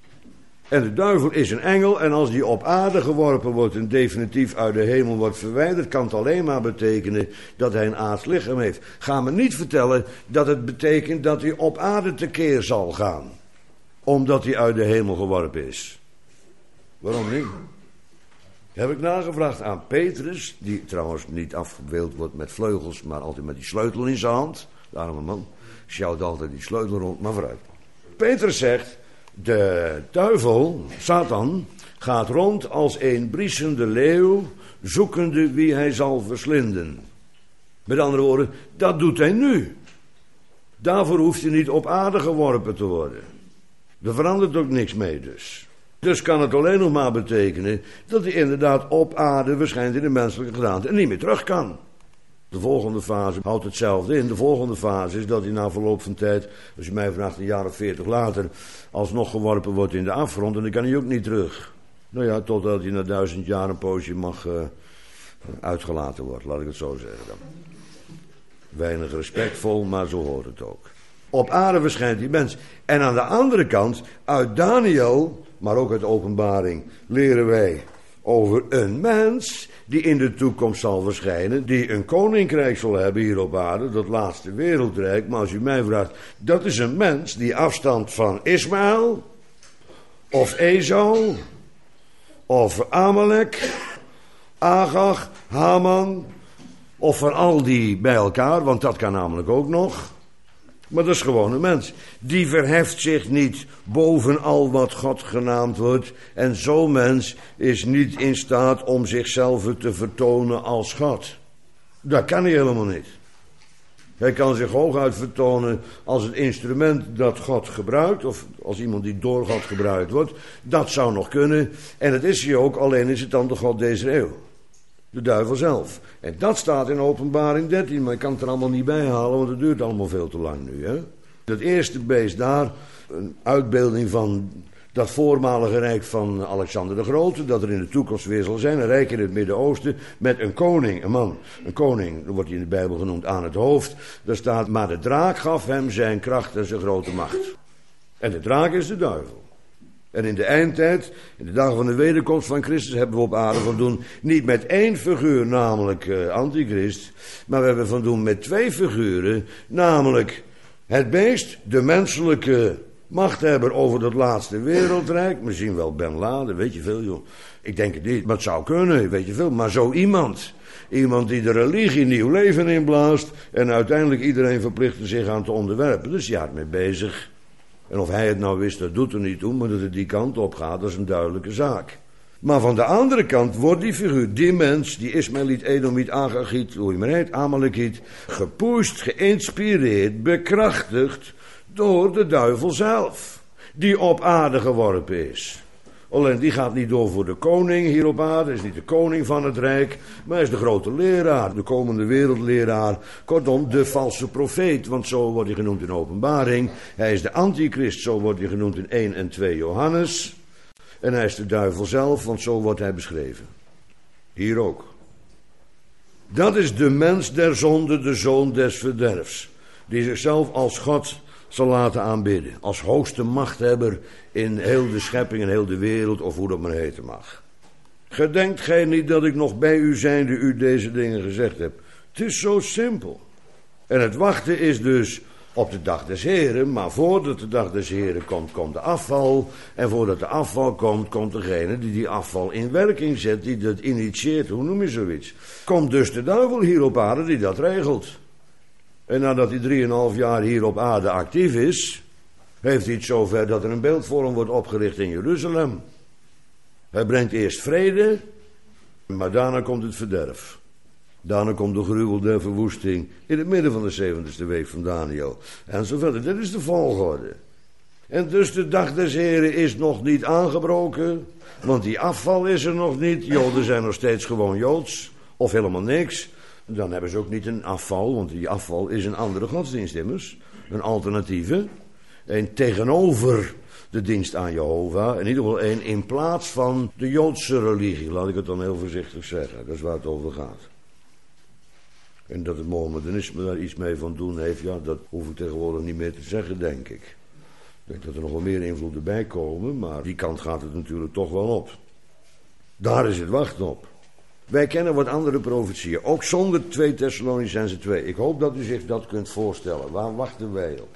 A: En de duivel is een engel, en als die op aarde geworpen wordt en definitief uit de hemel wordt verwijderd, kan het alleen maar betekenen dat hij een aards lichaam heeft. Ga me niet vertellen dat het betekent dat hij op aarde tekeer zal gaan, omdat hij uit de hemel geworpen is. Waarom niet? Heb ik nagevraagd aan Petrus, die trouwens niet afgebeeld wordt met vleugels, maar altijd met die sleutel in zijn hand. De arme man sjouwt altijd die sleutel rond, maar vooruit. Petrus zegt... De duivel, Satan, gaat rond als een briesende leeuw, zoekende wie hij zal verslinden. Met andere woorden, dat doet hij nu. Daarvoor hoeft hij niet op aarde geworpen te worden. Er verandert ook niks mee dus. Dus kan het alleen nog maar betekenen dat hij inderdaad op aarde verschijnt in de menselijke gedaante en niet meer terug kan. De volgende fase houdt hetzelfde in. De volgende fase is dat hij na verloop van tijd, als je mij vraagt een jaar of veertig later, alsnog geworpen wordt in de afgrond en dan kan hij ook niet terug. Nou ja, totdat hij na duizend jaar een poosje mag uh, uitgelaten wordt, laat ik het zo zeggen dan. Weinig respectvol, maar zo hoort het ook. Op aarde verschijnt die mens. En aan de andere kant, uit Daniel, maar ook uit Openbaring, leren wij over een mens die in de toekomst zal verschijnen, die een koninkrijk zal hebben hier op aarde, dat laatste wereldrijk. Maar als u mij vraagt, dat is een mens die afstamt van Ismaël, of Esau, of Amalek, Agag, Haman, of van al die bij elkaar, want dat kan namelijk ook nog. Maar dat is gewoon een mens. Die verheft zich niet boven al wat God genaamd wordt. En zo'n mens is niet in staat om zichzelf te vertonen als God. Dat kan hij helemaal niet. Hij kan zich hooguit vertonen als het instrument dat God gebruikt. Of als iemand die door God gebruikt wordt. Dat zou nog kunnen. En dat is hij ook, alleen is het dan de God deze eeuw. De duivel zelf. En dat staat in Openbaring dertien, maar ik kan het er allemaal niet bij halen, want het duurt allemaal veel te lang nu. Hè? Dat eerste beest daar, een uitbeelding van dat voormalige rijk van Alexander de Grote, dat er in de toekomst weer zal zijn, een rijk in het Midden-Oosten, met een koning, een man, een koning, dat wordt hij in de Bijbel genoemd, aan het hoofd. Daar staat, maar de draak gaf hem zijn kracht en zijn grote macht. En de draak is de duivel. En in de eindtijd, in de dagen van de wederkomst van Christus, hebben we op aarde van doen niet met één figuur, namelijk uh, antichrist, maar we hebben van doen met twee figuren, namelijk het beest, de menselijke machthebber over dat laatste wereldrijk, misschien wel Ben Laden, weet je veel joh. Ik denk het niet, maar het zou kunnen, weet je veel, maar zo iemand. Iemand die de religie nieuw leven inblaast en uiteindelijk iedereen verplichtte zich aan te onderwerpen. Dus ja, mee bezig. En of hij het nou wist, dat doet er niet toe, maar dat het die kant op gaat, dat is een duidelijke zaak. Maar van de andere kant wordt die figuur, die mens, die Ismaëliet, Edomiet, Agagiet, hoe je maar heet, Amalekiet, gepusht, geïnspireerd, bekrachtigd door de duivel zelf, die op aarde geworpen is. Alleen die gaat niet door voor de koning hier op aarde, is niet de koning van het rijk, maar hij is de grote leraar, de komende wereldleraar, kortom de valse profeet, want zo wordt hij genoemd in Openbaring. Hij is de antichrist, zo wordt hij genoemd in één en twee Johannes. En hij is de duivel zelf, want zo wordt hij beschreven. Hier ook. Dat is de mens der zonde, de zoon des verderfs, die zichzelf als God zal laten aanbidden. Als hoogste machthebber in heel de schepping en heel de wereld, of hoe dat maar heten mag. Gedenkt gij niet dat ik nog bij u zijnde u deze dingen gezegd heb? Het is zo simpel. En het wachten is dus op de dag des Heren, maar voordat de dag des Heren komt, komt de afval. En voordat de afval komt, komt degene die die afval in werking zet, die dat initieert, hoe noem je zoiets? Komt dus de duivel hier op aarde die dat regelt. En nadat hij drieënhalf jaar hier op aarde actief is, heeft hij het zover dat er een beeldvorm wordt opgericht in Jeruzalem. Hij brengt eerst vrede, maar daarna komt het verderf. Daarna komt de gruwel der verwoesting in het midden van de zeventigste week van Daniel. En zo verder. Dit is de volgorde. En dus de dag des Heren is nog niet aangebroken, want die afval is er nog niet. Joden zijn nog steeds gewoon Joods, of helemaal niks. Dan hebben ze ook niet een afval, want die afval is een andere godsdienst immers. Een alternatieve. Een tegenover de dienst aan Jehovah. In ieder geval een in plaats van de Joodse religie. Laat ik het dan heel voorzichtig zeggen. Dat is waar het over gaat. En dat het Mohammedanisme daar iets mee van doen heeft, ja, dat hoef ik tegenwoordig niet meer te zeggen, denk ik. Ik denk dat er nog wel meer invloeden bij komen, maar die kant gaat het natuurlijk toch wel op. Daar is het wachten op. Wij kennen wat andere profetieën, ook zonder twee Thessalonicenzen twee. Ik hoop dat u zich dat kunt voorstellen. Waar wachten wij op?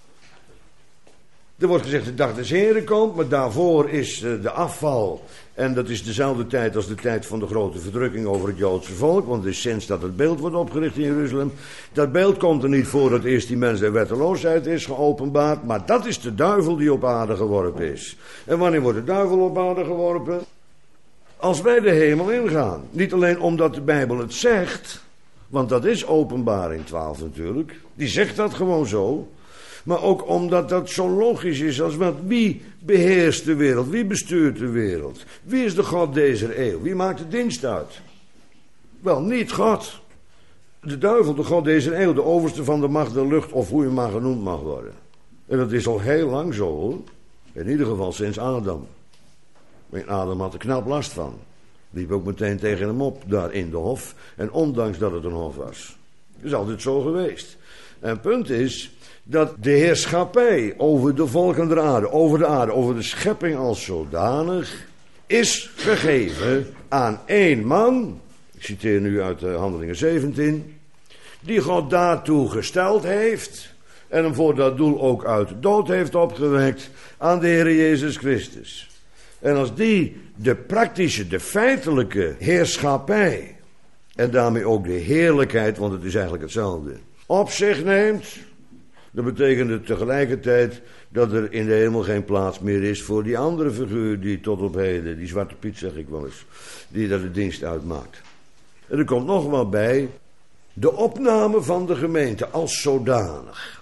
A: Er wordt gezegd de dag des Heren komt, maar daarvoor is de afval. En dat is dezelfde tijd als de tijd van de grote verdrukking over het Joodse volk. Want het is sinds dat het beeld wordt opgericht in Jeruzalem. Dat beeld komt er niet voordat eerst die mens der wetteloosheid is geopenbaard. Maar dat is de duivel die op aarde geworpen is. En wanneer wordt de duivel op aarde geworpen? Als wij de hemel ingaan. Niet alleen omdat de Bijbel het zegt. Want dat is Openbaring twaalf natuurlijk. Die zegt dat gewoon zo. Maar ook omdat dat zo logisch is als wat. Wie beheerst de wereld? Wie bestuurt de wereld? Wie is de God deze eeuw? Wie maakt de dienst uit? Wel, niet God. De duivel, de God deze eeuw, de overste van de macht der lucht, of hoe je maar genoemd mag worden. En dat is al heel lang zo, hoor. In ieder geval sinds Adam. Maar Adam had er knap last van. Liep ook meteen tegen hem op, daar in de hof. En ondanks dat het een hof was. Het is altijd zo geweest. En het punt is dat de heerschappij over de volken der aarde, over de aarde, over de schepping als zodanig, is gegeven aan één man, ik citeer nu uit uh, Handelingen zeventien, die God daartoe gesteld heeft en hem voor dat doel ook uit de dood heeft opgewekt, aan de Heer Jezus Christus. En als die de praktische, de feitelijke heerschappij, en daarmee ook de heerlijkheid, want het is eigenlijk hetzelfde, op zich neemt, dat betekent het tegelijkertijd dat er in de hemel geen plaats meer is voor die andere figuur die tot op heden, die Zwarte Piet zeg ik wel eens, die daar de dienst uitmaakt. En er komt nog wat bij, de opname van de gemeente als zodanig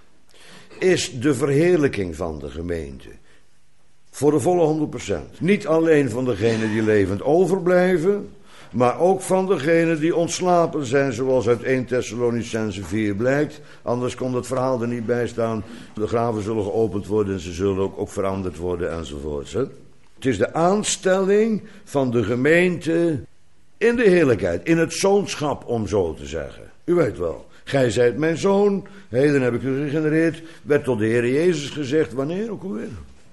A: is de verheerlijking van de gemeente. Voor de volle honderd procent. Niet alleen van degenen die levend overblijven, maar ook van degenen die ontslapen zijn, zoals uit eerste Thessalonicenzen vier blijkt. Anders kon het verhaal er niet bij staan. De graven zullen geopend worden en ze zullen ook, ook veranderd worden enzovoorts. Hè? Het is de aanstelling van de gemeente in de heerlijkheid, in het zoonschap om zo te zeggen. U weet wel, gij zijt mijn zoon, heden heb ik u gegenereerd, werd tot de Heer Jezus gezegd, wanneer ook alweer?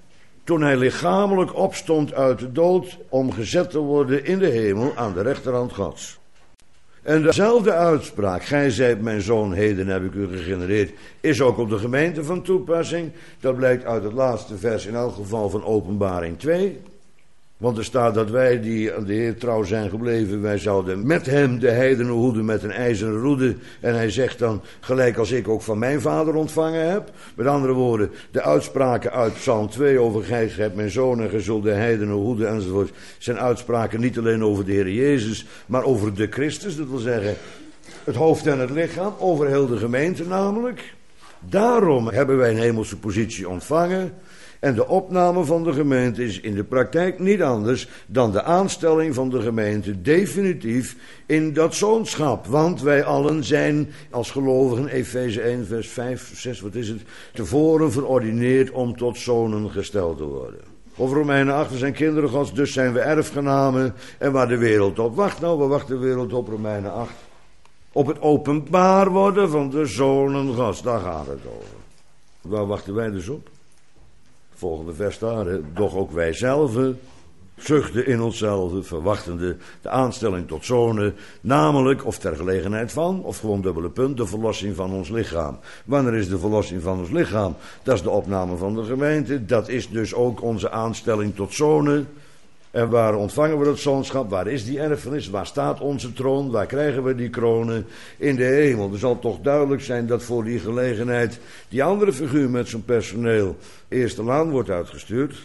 A: toen hij lichamelijk opstond uit de dood om gezet te worden in de hemel aan de rechterhand Gods. En dezelfde uitspraak, gij zijt mijn zoon, heden heb ik u gegenereerd, is ook op de gemeente van toepassing. Dat blijkt uit het laatste vers in elk geval van Openbaring twee. Want er staat dat wij die aan de Heer trouw zijn gebleven, wij zouden met hem de heidenen hoeden met een ijzeren roede. En hij zegt dan, gelijk als ik ook van mijn vader ontvangen heb. Met andere woorden, de uitspraken uit Psalm twee over gij zijt mijn zoon en gij zult de heidenen hoeden enzovoort, zijn uitspraken niet alleen over de Heer Jezus, maar over de Christus. Dat wil zeggen, het hoofd en het lichaam, over heel de gemeente namelijk. Daarom hebben wij een hemelse positie ontvangen. En de opname van de gemeente is in de praktijk niet anders dan de aanstelling van de gemeente definitief in dat zoonschap. Want wij allen zijn als gelovigen, Efeze één vers vijf, zes, wat is het, tevoren verordineerd om tot zonen gesteld te worden. Of Romeinen acht, we zijn kinderen Gods, dus zijn we erfgenamen. En waar de wereld op wacht, nou, waar wacht de wereld op? Romeinen acht. Op het openbaar worden van de zonen Gods, daar gaat het over. Waar wachten wij dus op? Volgende vers daar, hè. Doch ook wij zelf zuchten in onszelf, verwachtende de aanstelling tot zonen, namelijk, of ter gelegenheid van, of gewoon dubbele punt, de verlossing van ons lichaam. Wanneer is de verlossing van ons lichaam? Dat is de opname van de gemeente, dat is dus ook onze aanstelling tot zonen. En waar ontvangen we dat zoonschap? Waar is die erfenis? Waar staat onze troon? Waar krijgen we die kronen? In de hemel. Er zal toch duidelijk zijn dat voor die gelegenheid die andere figuur met zijn personeel eerste laan wordt uitgestuurd.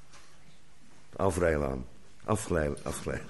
A: Afrijlaan. Afglijden. Afglijden.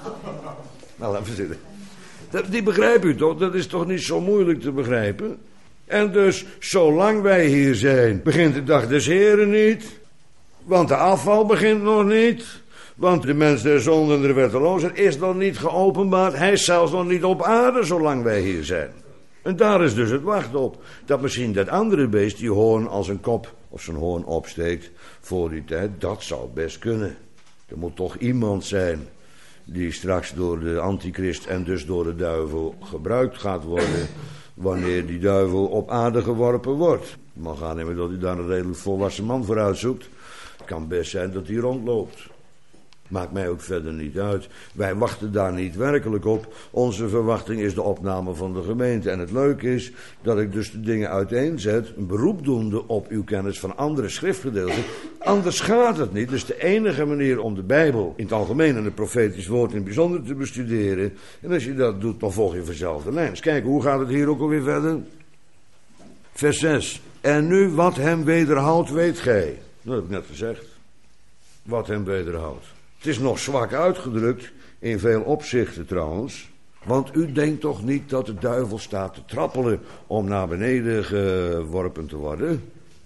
A: Nou, laten we zitten. Dat, die begrijpt u toch? Dat is toch niet zo moeilijk te begrijpen? En dus, zolang wij hier zijn, begint de dag des Heren niet. Want de afval begint nog niet. Want de mens der zonde en de wetteloosheid is nog niet geopenbaard. Hij is zelfs nog niet op aarde zolang wij hier zijn. En daar is dus het wachten op. Dat misschien dat andere beest die hoorn als een kop of zijn hoorn opsteekt voor die tijd. Dat zou best kunnen. Er moet toch iemand zijn die straks door de antichrist en dus door de duivel gebruikt gaat worden. Wanneer die duivel op aarde geworpen wordt. Het mag aannemen dat hij daar een redelijk volwassen man voor uitzoekt. Het kan best zijn dat hij rondloopt. Maakt mij ook verder niet uit. Wij wachten daar niet werkelijk op. Onze verwachting is de opname van de gemeente. En het leuke is dat ik dus de dingen uiteenzet, een beroep doende op uw kennis van andere schriftgedeelten. Anders gaat het niet. Dus de enige manier om de Bijbel in het algemeen en het profetisch woord in het bijzonder te bestuderen. En als je dat doet, dan volg je vanzelf de lijn. Kijk, hoe gaat het hier ook alweer verder? Vers zes. En nu wat hem wederhoudt, weet gij. Dat heb ik net gezegd. Wat hem wederhoudt. Het is nog zwak uitgedrukt, in veel opzichten trouwens. Want u denkt toch niet dat de duivel staat te trappelen om naar beneden geworpen te worden?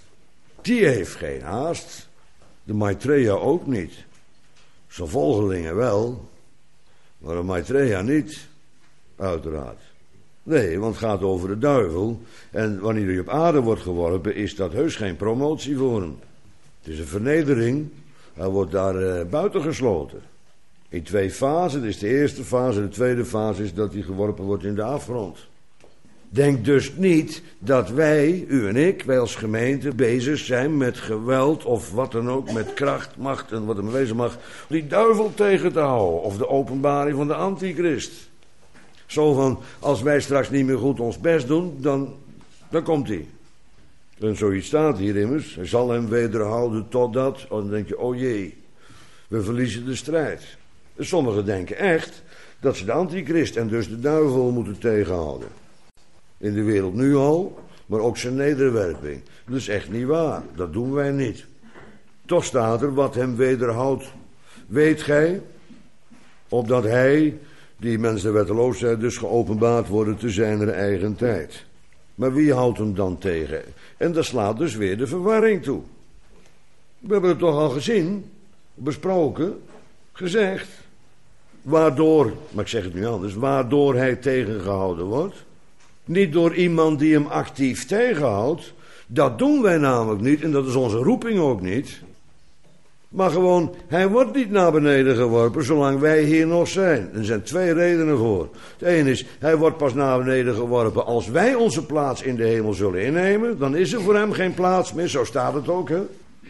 A: Die heeft geen haast. De Maitreya ook niet. Zijn volgelingen wel, maar de Maitreya niet, uiteraard. Nee, want het gaat over de duivel. En wanneer hij op aarde wordt geworpen, is dat heus geen promotie voor hem. Het is een vernedering. Hij wordt daar uh, buiten gesloten. In twee fasen. Dat is de eerste fase. De tweede fase is dat hij geworpen wordt in de afgrond. Denk dus niet dat wij, u en ik, wij als gemeente bezig zijn met geweld of wat dan ook, met kracht, macht en wat er maar wezen mag, die duivel tegen te houden. Of de openbaring van de antichrist. Zo van, als wij straks niet meer goed ons best doen, dan, dan komt hij. En zoiets staat hier immers. Hij zal hem wederhouden totdat. En dan denk je, oh jee, we verliezen de strijd. En sommigen denken echt dat ze de antichrist en dus de duivel moeten tegenhouden. In de wereld nu al, maar ook zijn nederwerping. Dat is echt niet waar. Dat doen wij niet. Toch staat er wat hem wederhoudt. Weet gij, opdat hij, die mensen der wetteloosheid, dus geopenbaard worden te zijner eigen tijd. Maar wie houdt hem dan tegen? En daar slaat dus weer de verwarring toe. We hebben het toch al gezien, besproken, gezegd. Waardoor, maar ik zeg het nu anders, waardoor hij tegengehouden wordt. Niet door iemand die hem actief tegenhoudt. Dat doen wij namelijk niet en dat is onze roeping ook niet. Maar gewoon, hij wordt niet naar beneden geworpen zolang wij hier nog zijn. Er zijn twee redenen voor. Het ene is, hij wordt pas naar beneden geworpen als wij onze plaats in de hemel zullen innemen. Dan is er voor hem geen plaats meer, zo staat het ook. Hè?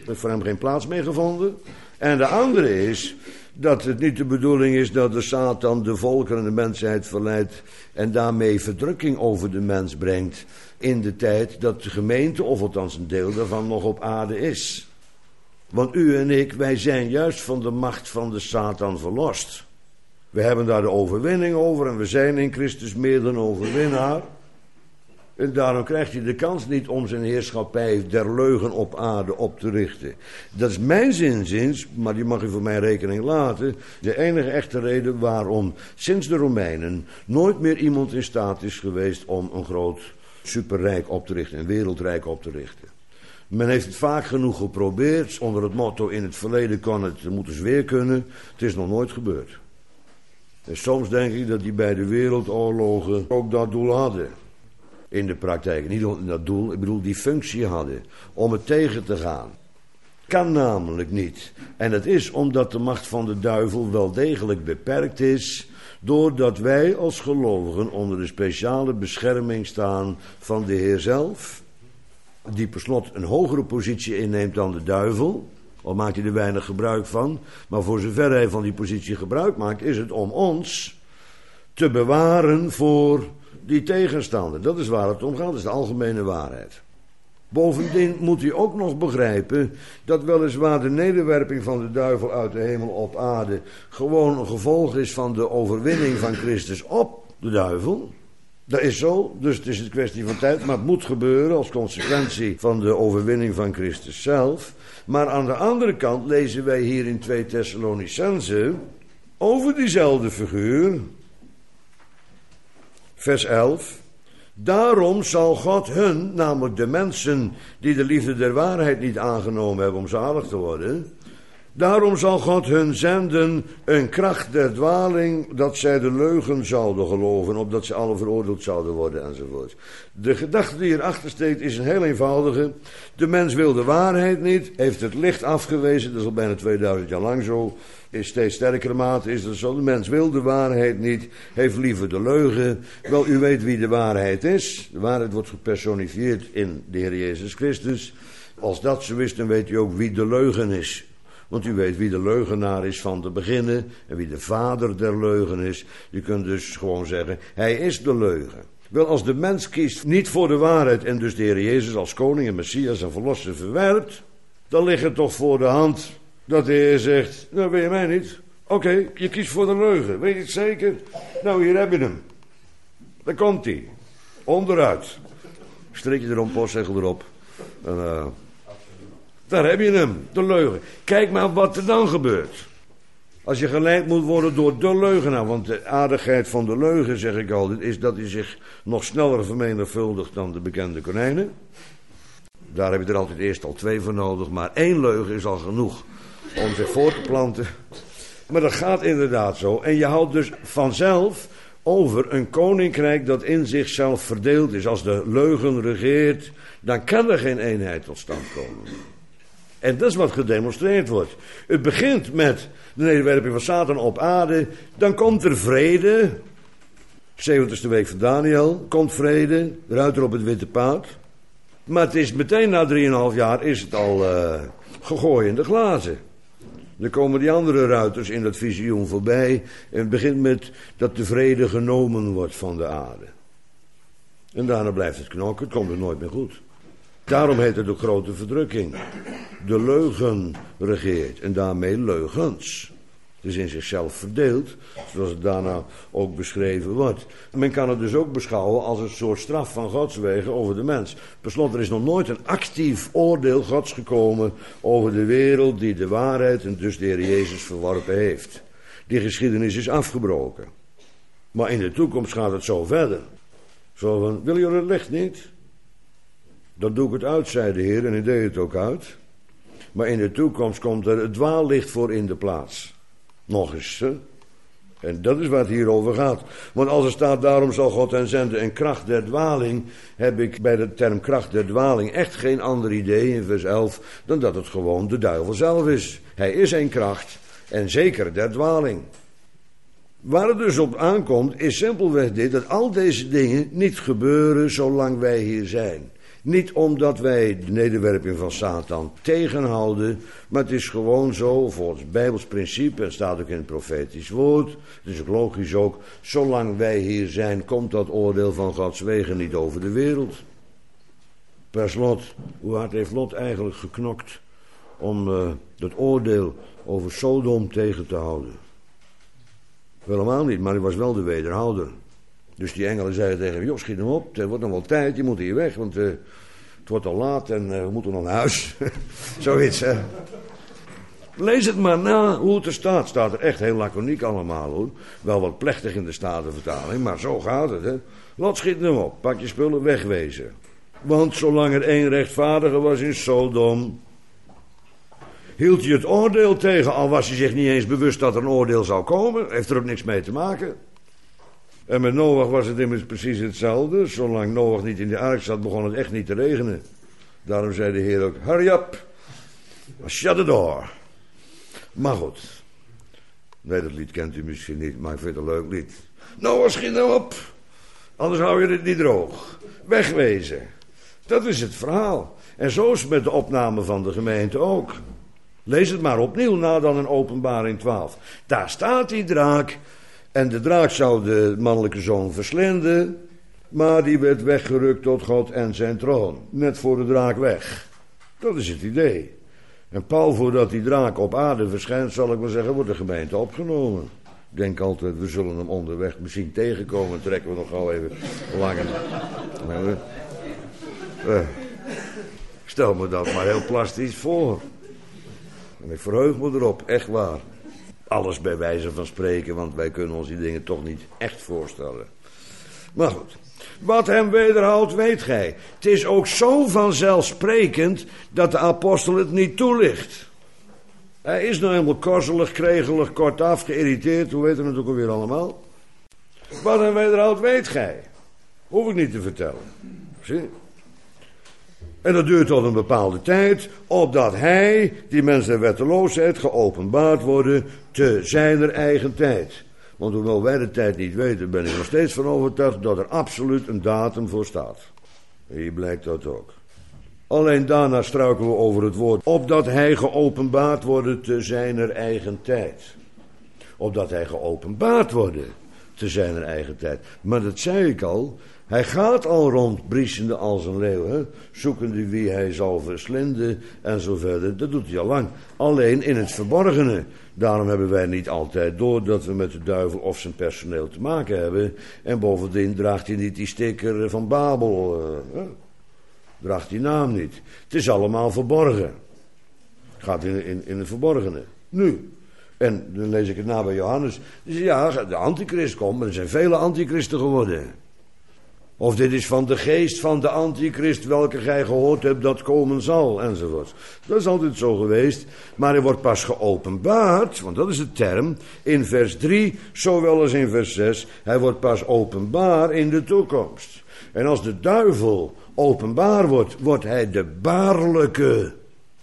A: Er is voor hem geen plaats meer gevonden. En de andere is dat het niet de bedoeling is dat de Satan de volkeren en de mensheid verleidt en daarmee verdrukking over de mens brengt in de tijd dat de gemeente, of althans een deel daarvan, nog op aarde is. Want u en ik, wij zijn juist van de macht van de Satan verlost. We hebben daar de overwinning over en we zijn in Christus meer dan overwinnaar. En daarom krijgt hij de kans niet om zijn heerschappij der leugen op aarde op te richten. Dat is mijn zinziens, maar die mag u voor mijn rekening laten, de enige echte reden waarom sinds de Romeinen nooit meer iemand in staat is geweest om een groot superrijk op te richten, een wereldrijk op te richten. Men heeft het vaak genoeg geprobeerd, onder het motto in het verleden kan het, dan moeten ze weer kunnen. Het is nog nooit gebeurd. En soms denk ik dat die bij de wereldoorlogen ook dat doel hadden. In de praktijk, niet dat doel, ik bedoel die functie hadden, om het tegen te gaan. Kan namelijk niet. En dat is omdat de macht van de duivel wel degelijk beperkt is, doordat wij als gelovigen onder de speciale bescherming staan van de Heer zelf, die per slot een hogere positie inneemt dan de duivel, al maakt hij er weinig gebruik van, maar voor zover hij van die positie gebruik maakt, is het om ons te bewaren voor die tegenstander. Dat is waar het om gaat, dat is de algemene waarheid. Bovendien moet u ook nog begrijpen dat weliswaar de nederwerping van de duivel uit de hemel op aarde gewoon een gevolg is van de overwinning van Christus op de duivel. Dat is zo, dus het is een kwestie van tijd, maar het moet gebeuren als consequentie van de overwinning van Christus zelf. Maar aan de andere kant lezen wij hier in twee Thessalonicenzen over diezelfde figuur, vers elf. Daarom zal God hun, namelijk de mensen die de liefde der waarheid niet aangenomen hebben om zalig te worden, daarom zal God hun zenden een kracht der dwaling, dat zij de leugen zouden geloven, opdat ze alle veroordeeld zouden worden, enzovoort. De gedachte die erachter steekt is een heel eenvoudige. De mens wil de waarheid niet, heeft het licht afgewezen, dat is al bijna tweeduizend jaar lang zo, in steeds sterkere mate is dat zo. De mens wil de waarheid niet, heeft liever de leugen. Wel, u weet wie de waarheid is. De waarheid wordt gepersonifieerd in de Heer Jezus Christus. Als dat zo is, dan weet u ook wie de leugen is. Want u weet wie de leugenaar is van te beginnen en wie de vader der leugen is. Je kunt dus gewoon zeggen, hij is de leugen. Wel, als de mens kiest niet voor de waarheid en dus de Heer Jezus als koning en Messias en verlosser verwerpt, dan ligt het toch voor de hand dat de Heer zegt, nou weet je mij niet. Oké, okay, je kiest voor de leugen, weet je het zeker? Nou, hier heb je hem. Daar komt hij. Onderuit. Strik je erom, postzegel erop. En, uh, daar heb je hem, de leugen. Kijk maar wat er dan gebeurt. Als je geleid moet worden door de leugenaar. Want de aardigheid van de leugen, zeg ik altijd, is dat hij zich nog sneller vermenigvuldigt dan de bekende konijnen. Daar heb je er altijd eerst al twee voor nodig. Maar één leugen is al genoeg om zich voor te planten. Maar dat gaat inderdaad zo. En je houdt dus vanzelf over een koninkrijk dat in zichzelf verdeeld is. Als de leugen regeert, dan kan er geen eenheid tot stand komen. En dat is wat gedemonstreerd wordt. Het begint met de nederwerping van Satan op aarde. Dan komt er vrede. zeventigste week van Daniel. Komt vrede. De ruiter op het witte paard. Maar het is meteen na drieënhalf jaar is het al uh, gegooid in de glazen. Dan komen die andere ruiters in dat visioen voorbij. En het begint met dat de vrede genomen wordt van de aarde. En daarna blijft het knokken. Het komt er nooit meer goed. Daarom heet het ook grote verdrukking. De leugen regeert en daarmee leugens. Het is in zichzelf verdeeld, zoals het daarna ook beschreven wordt. Men kan het dus ook beschouwen als een soort straf van Gods wegen over de mens. Per slot, er is nog nooit een actief oordeel Gods gekomen over de wereld die de waarheid en dus de Heer Jezus verworpen heeft. Die geschiedenis is afgebroken. Maar in de toekomst gaat het zo verder. Zo van, wil je het licht niet? Dan doe ik het uit, zei de Heer, en hij deed het ook uit. Maar in de toekomst komt er het dwaallicht voor in de plaats. Nog eens, hè? En dat is waar het hier over gaat. Want als er staat, daarom zal God hen zenden een kracht der dwaling, heb ik bij de term kracht der dwaling echt geen ander idee in vers elf, dan dat het gewoon de duivel zelf is. Hij is een kracht, en zeker der dwaling. Waar het dus op aankomt, is simpelweg dit, dat al deze dingen niet gebeuren zolang wij hier zijn. Niet omdat wij de nederwerping van Satan tegenhouden, maar het is gewoon zo, volgens het Bijbels principe, en staat ook in het profetisch woord, het is ook logisch ook, zolang wij hier zijn, komt dat oordeel van Gods wegen niet over de wereld. Per slot, hoe hard heeft Lot eigenlijk geknokt om uh, het oordeel over Sodom tegen te houden? Helemaal niet, maar hij was wel de wederhouder. Dus die engelen zeiden tegen hem, joh, schiet hem op, het wordt nog wel tijd, je moet hier weg, want uh, het wordt al laat en uh, we moeten nog naar huis. Zoiets, hè. Lees het maar na hoe het er staat. Staat er echt heel laconiek allemaal, hoor. Wel wat plechtig in de Statenvertaling, maar zo gaat het, hè. Lot, schiet hem op, pak je spullen, wegwezen. Want zolang er één rechtvaardige was in Sodom, hield hij het oordeel tegen, al was hij zich niet eens bewust dat er een oordeel zou komen. Heeft er ook niks mee te maken. En met Noach was het immers precies hetzelfde. Zolang Noach niet in de ark zat, begon het echt niet te regenen. Daarom zei de Heer ook, hurry up, shut the door. Maar goed. Nee, dat lied kent u misschien niet, maar ik vind het een leuk lied. Noach, schiet nou op, anders hou je het niet droog. Wegwezen. Dat is het verhaal. En zo is het met de opname van de gemeente ook. Lees het maar opnieuw na dan in Openbaring twaalf. Daar staat die draak. En de draak zou de mannelijke zoon verslinden. Maar die werd weggerukt tot God en zijn troon. Net voor de draak weg. Dat is het idee. En Paul, voordat die draak op aarde verschijnt, zal ik maar zeggen, wordt de gemeente opgenomen. Ik denk altijd, we zullen hem onderweg misschien tegenkomen. Trekken we nog gauw even langer. Uh, stel me dat maar heel plastisch voor. En ik verheug me erop, echt waar. Alles bij wijze van spreken, want wij kunnen ons die dingen toch niet echt voorstellen. Maar goed, wat hem wederhoudt, weet gij. Het is ook zo vanzelfsprekend dat de apostel het niet toelicht. Hij is nou helemaal korzelig, kregelig, kortaf, geïrriteerd, hoe weten we het ook alweer allemaal? Wat hem wederhoudt, weet gij. Hoef ik niet te vertellen. Zie? En dat duurt tot een bepaalde tijd, opdat hij, die mens der wetteloosheid, geopenbaard worden te zijner eigen tijd. Want hoewel wij de tijd niet weten, ben ik nog steeds van overtuigd dat er absoluut een datum voor staat. En hier blijkt dat ook. Alleen daarna struikelen we over het woord, opdat hij geopenbaard worden te zijner eigen tijd. Opdat hij geopenbaard worden te zijner eigen tijd. Maar dat zei ik al. Hij gaat al rond, briesende als een leeuw, hè? Zoekende wie hij zal verslinden en zo verder. Dat doet hij al lang. Alleen in het verborgene. Daarom hebben wij niet altijd door dat we met de duivel of zijn personeel te maken hebben. En bovendien draagt hij niet die sticker van Babel. Hè? Draagt die naam niet. Het is allemaal verborgen. Gaat in, in, in het verborgene. Nu. En dan lees ik het na bij Johannes. Dus ja, de antichrist komt, maar er zijn vele antichristen geworden. Of dit is van de geest van de antichrist, welke gij gehoord hebt dat komen zal, enzovoort. Dat is altijd zo geweest, maar hij wordt pas geopenbaard, want dat is de term, in vers drie, zowel als in vers zes. Hij wordt pas openbaar in de toekomst. En als de duivel openbaar wordt, wordt hij de baarlijke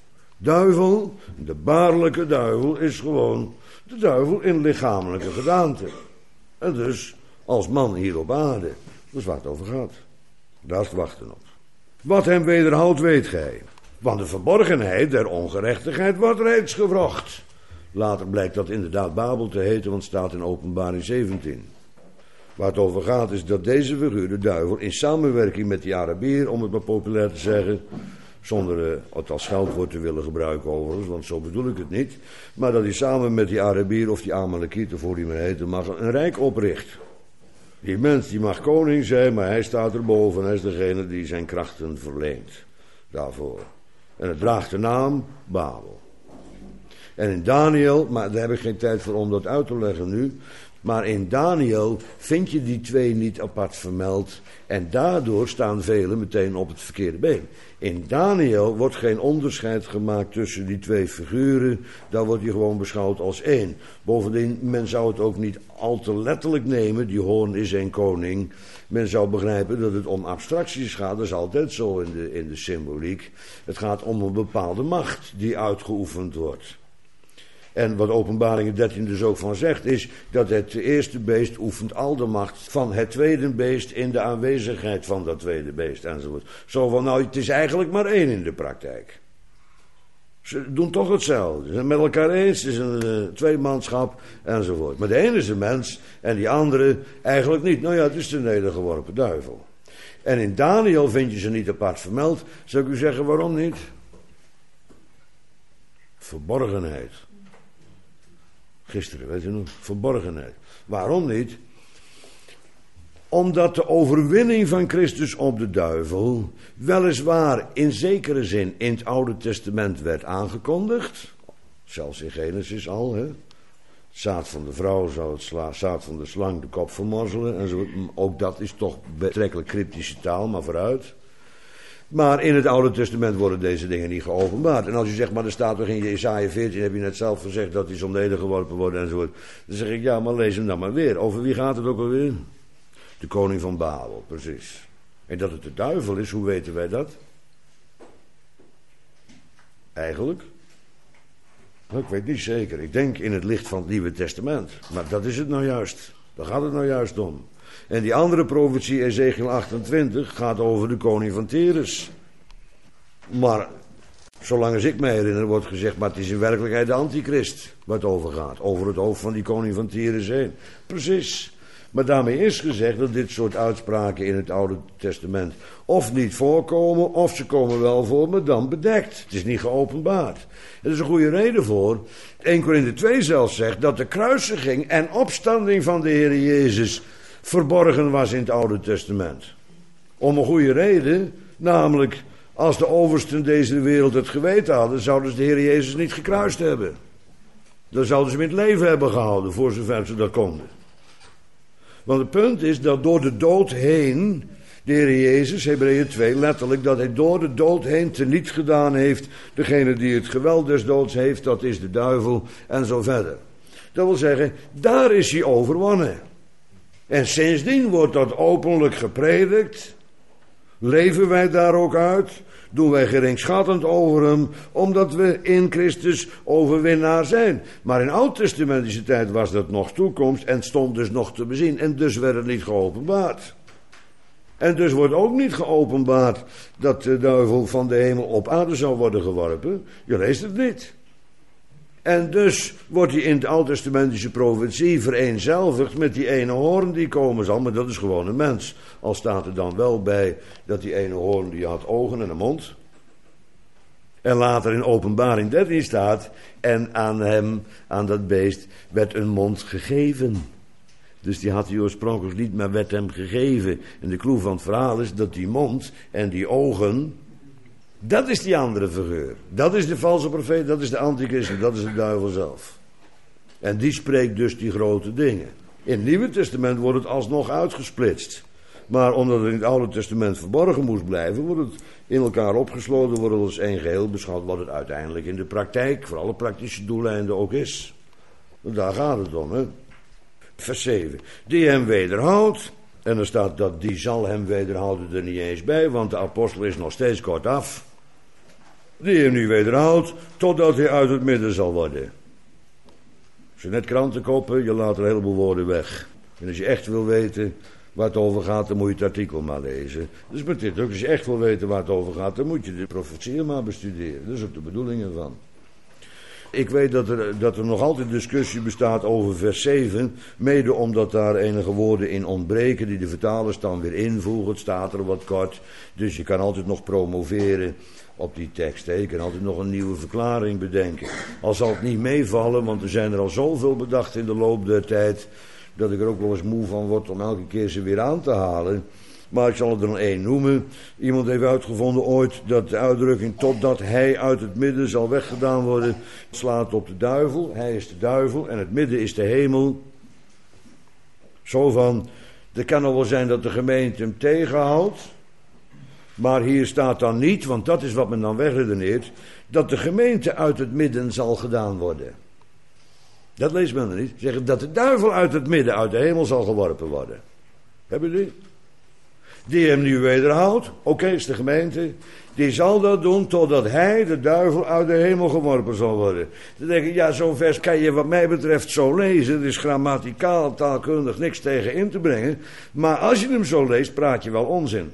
A: duivel. De baarlijke duivel is gewoon de duivel in lichamelijke gedaante. En dus als man hier op aarde. Dat is waar het over gaat. Daar is het wachten op. Wat hem wederhoudt, weet gij. Want de verborgenheid der ongerechtigheid wordt reeds gewrocht. Later blijkt dat inderdaad Babel te heten, want het staat in Openbaring zeventien. Waar het over gaat is dat deze figuur, de duivel, in samenwerking met die Arabier, om het maar populair te zeggen, zonder uh, het als scheldwoord te willen gebruiken overigens, want zo bedoel ik het niet, maar dat hij samen met die Arabier of die Amalekieten, voor die men heten mag, een rijk opricht. Die mens die mag koning zijn, maar hij staat erboven. Hij is degene die zijn krachten verleent daarvoor. En het draagt de naam Babel. En in Daniel, maar daar heb ik geen tijd voor om dat uit te leggen nu. Maar in Daniel vind je die twee niet apart vermeld. En daardoor staan velen meteen op het verkeerde been. In Daniel wordt geen onderscheid gemaakt tussen die twee figuren. Daar wordt hij gewoon beschouwd als één. Bovendien, men zou het ook niet al te letterlijk nemen. Die hoorn is een koning. Men zou begrijpen dat het om abstracties gaat. Dat is altijd zo in de, in de symboliek. Het gaat om een bepaalde macht die uitgeoefend wordt. En wat Openbaring dertien dus ook van zegt, is dat het eerste beest oefent al de macht van het tweede beest in de aanwezigheid van dat tweede beest enzovoort. Zo van, nou, het is eigenlijk maar één in de praktijk. Ze doen toch hetzelfde. Ze zijn met elkaar eens, het is een uh, tweemanschap enzovoort. Maar de ene is een mens en die andere eigenlijk niet. Nou ja, het is de nedergeworpen duivel. En in Daniel vind je ze niet apart vermeld. Zou ik u zeggen waarom niet? Verborgenheid. Gisteren, weet u nog? Verborgenheid. Waarom niet? Omdat de overwinning van Christus op de duivel weliswaar in zekere zin in het Oude Testament werd aangekondigd. Zelfs in Genesis al, hè. Het zaad van de vrouw zou het sla, zaad van de slang de kop vermorzelen. En zo. Ook dat is toch betrekkelijk cryptische taal, maar vooruit. Maar in het Oude Testament worden deze dingen niet geopenbaard. En als u zegt, maar er staat toch in Jesaja veertien, heb je net zelf gezegd dat die zal nedergeworpen worden enzovoort. Dan zeg ik, ja, maar lees hem dan maar weer. Over wie gaat het ook alweer? De koning van Babel, precies. En dat het de duivel is, hoe weten wij dat? Eigenlijk? Nou, ik weet niet zeker. Ik denk in het licht van het Nieuwe Testament. Maar dat is het nou juist. Daar gaat het nou juist om. En die andere profetie, Ezekiel achtentwintig, gaat over de koning van Tyrus. Maar, zolang als ik me herinner, wordt gezegd, maar het is in werkelijkheid de antichrist waar het over gaat. Over het hoofd van die koning van Tyrus heen. Precies. Maar daarmee is gezegd dat dit soort uitspraken in het Oude Testament of niet voorkomen, of ze komen wel voor, maar dan bedekt. Het is niet geopenbaard. Er is een goede reden voor. Eerste Korinthe twee zelfs zegt dat de kruisiging en opstanding van de Heer Jezus verborgen was in het Oude Testament. Om een goede reden, namelijk als de oversten deze wereld het geweten hadden, zouden ze de Heer Jezus niet gekruist hebben. Dan zouden ze hem in het leven hebben gehouden, voor zover ze dat konden. Want het punt is dat door de dood heen, de Heer Jezus, Hebreeën twee, letterlijk, dat hij door de dood heen teniet gedaan heeft, degene die het geweld des doods heeft, dat is de duivel, en zo verder. Dat wil zeggen, daar is hij overwonnen. En sindsdien wordt dat openlijk gepredikt, leven wij daar ook uit, doen wij geringschattend over hem, omdat we in Christus overwinnaar zijn. Maar in oud-testamentische tijd was dat nog toekomst en stond dus nog te bezien. En dus werd het niet geopenbaard. En dus wordt ook niet geopenbaard dat de duivel van de hemel op aarde zou worden geworpen. Je leest het niet. En dus wordt hij in de oud-testamentische profetie vereenzelvigd met die ene hoorn die komen zal. Maar dat is gewoon een mens. Al staat er dan wel bij dat die ene hoorn die had ogen en een mond. En later in Openbaring dertien staat, en aan hem, aan dat beest, werd een mond gegeven. Dus die had hij oorspronkelijk niet, maar werd hem gegeven. En de clue van het verhaal is dat die mond en die ogen, dat is die andere figuur. Dat is de valse profeet, dat is de antichrist, dat is de duivel zelf. En die spreekt dus die grote dingen. In het Nieuwe Testament wordt het alsnog uitgesplitst. Maar omdat het in het Oude Testament verborgen moest blijven, wordt het in elkaar opgesloten, wordt het als één geheel beschouwd, wat het uiteindelijk in de praktijk, voor alle praktische doeleinden ook is. Want daar gaat het om, hè. Vers zeven. Die hem wederhoudt. En er staat dat die zal hem wederhouden er niet eens bij, want de apostel is nog steeds kortaf. Die hem nu wederhoudt, totdat hij uit het midden zal worden. Als je net kranten kopen, je laat er een heleboel woorden weg. En als je echt wil weten waar het over gaat, dan moet je het artikel maar lezen. Dus met dit ook, als je echt wil weten waar het over gaat, dan moet je de profetieën maar bestuderen. Dat is ook de bedoeling ervan. Ik weet dat er, dat er nog altijd discussie bestaat over vers zeven, mede omdat daar enige woorden in ontbreken die de vertalers dan weer invoegen. Het staat er wat kort, dus je kan altijd nog promoveren op die tekst. Hè. Je kan altijd nog een nieuwe verklaring bedenken. Al zal het niet meevallen, want er zijn er al zoveel bedacht in de loop der tijd, dat ik er ook wel eens moe van word om elke keer ze weer aan te halen. Maar ik zal er dan één noemen. Iemand heeft uitgevonden ooit dat de uitdrukking totdat hij uit het midden zal weggedaan worden, slaat op de duivel. Hij is de duivel en het midden is de hemel. Zo van, het kan nog wel zijn dat de gemeente hem tegenhoudt. Maar hier staat dan niet, want dat is wat men dan wegredeneert, dat de gemeente uit het midden zal gedaan worden. Dat leest men er niet. Zeggen dat de duivel uit het midden, uit de hemel zal geworpen worden. Hebben jullie? die hem nu wederhoudt, oké, okay, is de gemeente, die zal dat doen totdat hij, de duivel, uit de hemel geworpen zal worden. Dan denk ik, ja, zo'n vers kan je wat mij betreft zo lezen. Er is grammaticaal, taalkundig niks tegen in te brengen. Maar als je hem zo leest, praat je wel onzin.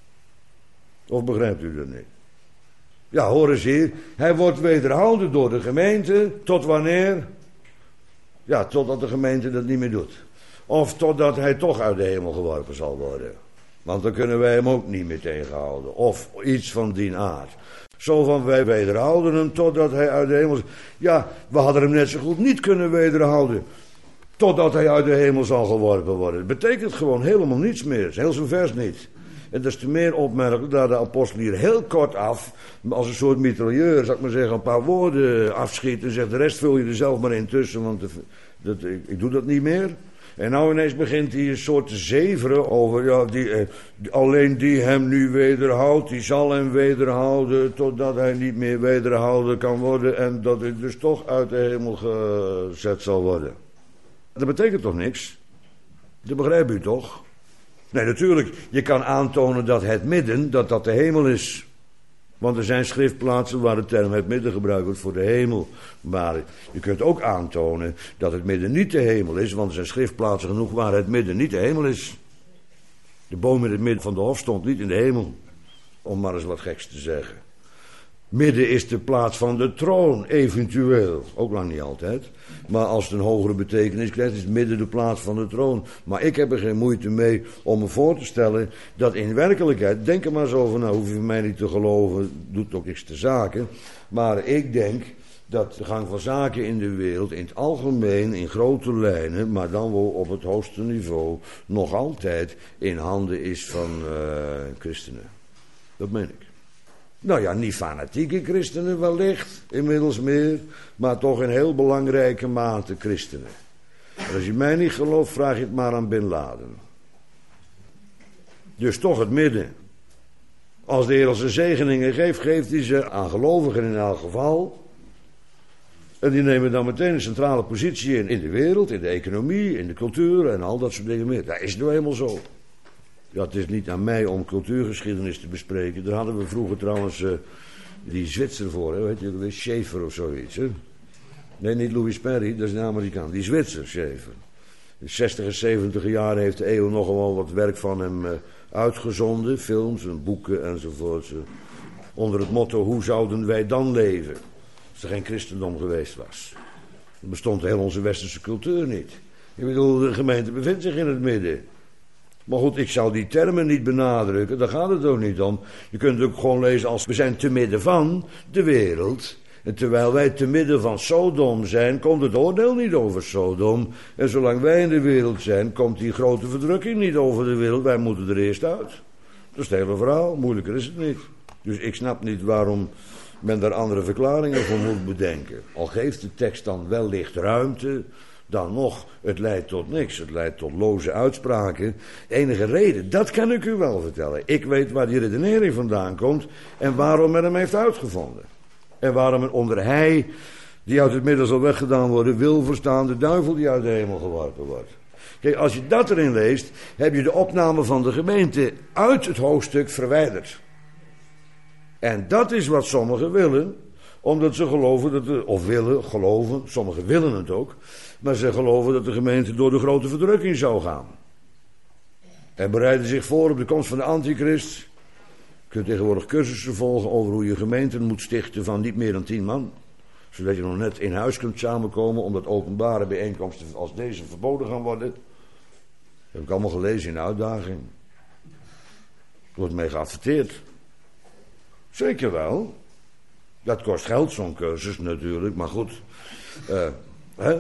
A: Of begrijpt u dat niet? Ja, hoor eens hier. Hij wordt wederhouden door de gemeente. Tot wanneer? Ja, totdat de gemeente dat niet meer doet. Of totdat hij toch uit de hemel geworpen zal worden. Want dan kunnen wij hem ook niet meer tegenhouden. Of iets van die aard. Zo van, wij wederhouden hem totdat hij uit de hemel... Ja, we hadden hem net zo goed niet kunnen wederhouden. Totdat hij uit de hemel zal geworpen worden. Het betekent gewoon helemaal niets meer. Heel zo'n vers niet. En dat is te meer opmerkelijk dat de apostel hier heel kort af, als een soort mitrailleur, zou ik maar zeggen, een paar woorden afschiet en zegt, de rest vul je er zelf maar in tussen, want de, dat, ik, ik doe dat niet meer. En nou ineens begint hij een soort te zeveren over, ja, die, eh, alleen die hem nu wederhoudt, die zal hem wederhouden totdat hij niet meer wederhouden kan worden en dat hij dus toch uit de hemel gezet zal worden. Dat betekent toch niks? Dat begrijpt u toch? Nee, natuurlijk, je kan aantonen dat het midden, dat dat de hemel is. Want er zijn schriftplaatsen waar de term het midden gebruikt wordt voor de hemel. Maar je kunt ook aantonen dat het midden niet de hemel is, want er zijn schriftplaatsen genoeg waar het midden niet de hemel is. De boom in het midden van de hof stond niet in de hemel, om maar eens wat geks te zeggen. Midden is de plaats van de troon, eventueel. Ook lang niet altijd. Maar als het een hogere betekenis krijgt, is het midden de plaats van de troon. Maar ik heb er geen moeite mee om me voor te stellen dat in werkelijkheid, denk er maar eens over, nou hoef je mij niet te geloven, doet ook niks te zaken. Maar ik denk dat de gang van zaken in de wereld in het algemeen, in grote lijnen, maar dan wel op het hoogste niveau, nog altijd in handen is van uh, christenen. Dat meen ik. Nou ja, niet fanatieke christenen wellicht, inmiddels meer, maar toch in heel belangrijke mate christenen. En als je mij niet gelooft, vraag je het maar aan Bin Laden. Dus toch het midden. Als de Heer zijn zegeningen geeft, geeft hij ze aan gelovigen in elk geval. En die nemen dan meteen een centrale positie in, in de wereld, in de economie, in de cultuur en al dat soort dingen meer. Dat is nou helemaal zo. Ja, het is niet aan mij om cultuurgeschiedenis te bespreken. Daar hadden we vroeger trouwens uh, die Zwitser voor, hè? Weet je, Schaeffer of zoiets. Hè? Nee, niet Louis Perry, dat is een Amerikaan. Die Zwitser, Schaeffer. In de zestig en zeventig jaren heeft de eeuw nog wel wat werk van hem uh, uitgezonden. Films en boeken enzovoort. Uh, onder het motto, hoe zouden wij dan leven? Als er geen christendom geweest was. Dan bestond heel onze westerse cultuur niet. Ik bedoel, de gemeente bevindt zich in het midden. Maar goed, ik zou die termen niet benadrukken, daar gaat het ook niet om. Je kunt het ook gewoon lezen als we zijn te midden van de wereld. En terwijl wij te midden van Sodom zijn, komt het oordeel niet over Sodom. En zolang wij in de wereld zijn, komt die grote verdrukking niet over de wereld. Wij moeten er eerst uit. Dat is het hele verhaal, moeilijker is het niet. Dus ik snap niet waarom men daar andere verklaringen voor moet bedenken. Al geeft de tekst dan wellicht ruimte, dan nog, het leidt tot niks. Het leidt tot loze uitspraken. Enige reden, dat kan ik u wel vertellen. Ik weet waar die redenering vandaan komt en waarom men hem heeft uitgevonden. En waarom het onder hij, die uit het midden zal weggedaan worden, wil verstaan de duivel die uit de hemel geworpen wordt. Kijk, als je dat erin leest, heb je de opname van de gemeente uit het hoofdstuk verwijderd. En dat is wat sommigen willen, omdat ze geloven dat de, of willen, geloven, sommigen willen het ook, maar ze geloven dat de gemeente door de grote verdrukking zou gaan. En bereiden zich voor op de komst van de antichrist. Je kunt tegenwoordig cursussen volgen over hoe je gemeenten moet stichten van niet meer dan tien man. Zodat je nog net in huis kunt samenkomen, omdat openbare bijeenkomsten als deze verboden gaan worden. Dat heb ik allemaal gelezen in de uitdaging. Er wordt mee geadverteerd. Zeker wel. Dat kost geld, zo'n cursus natuurlijk, maar goed. Uh, hè?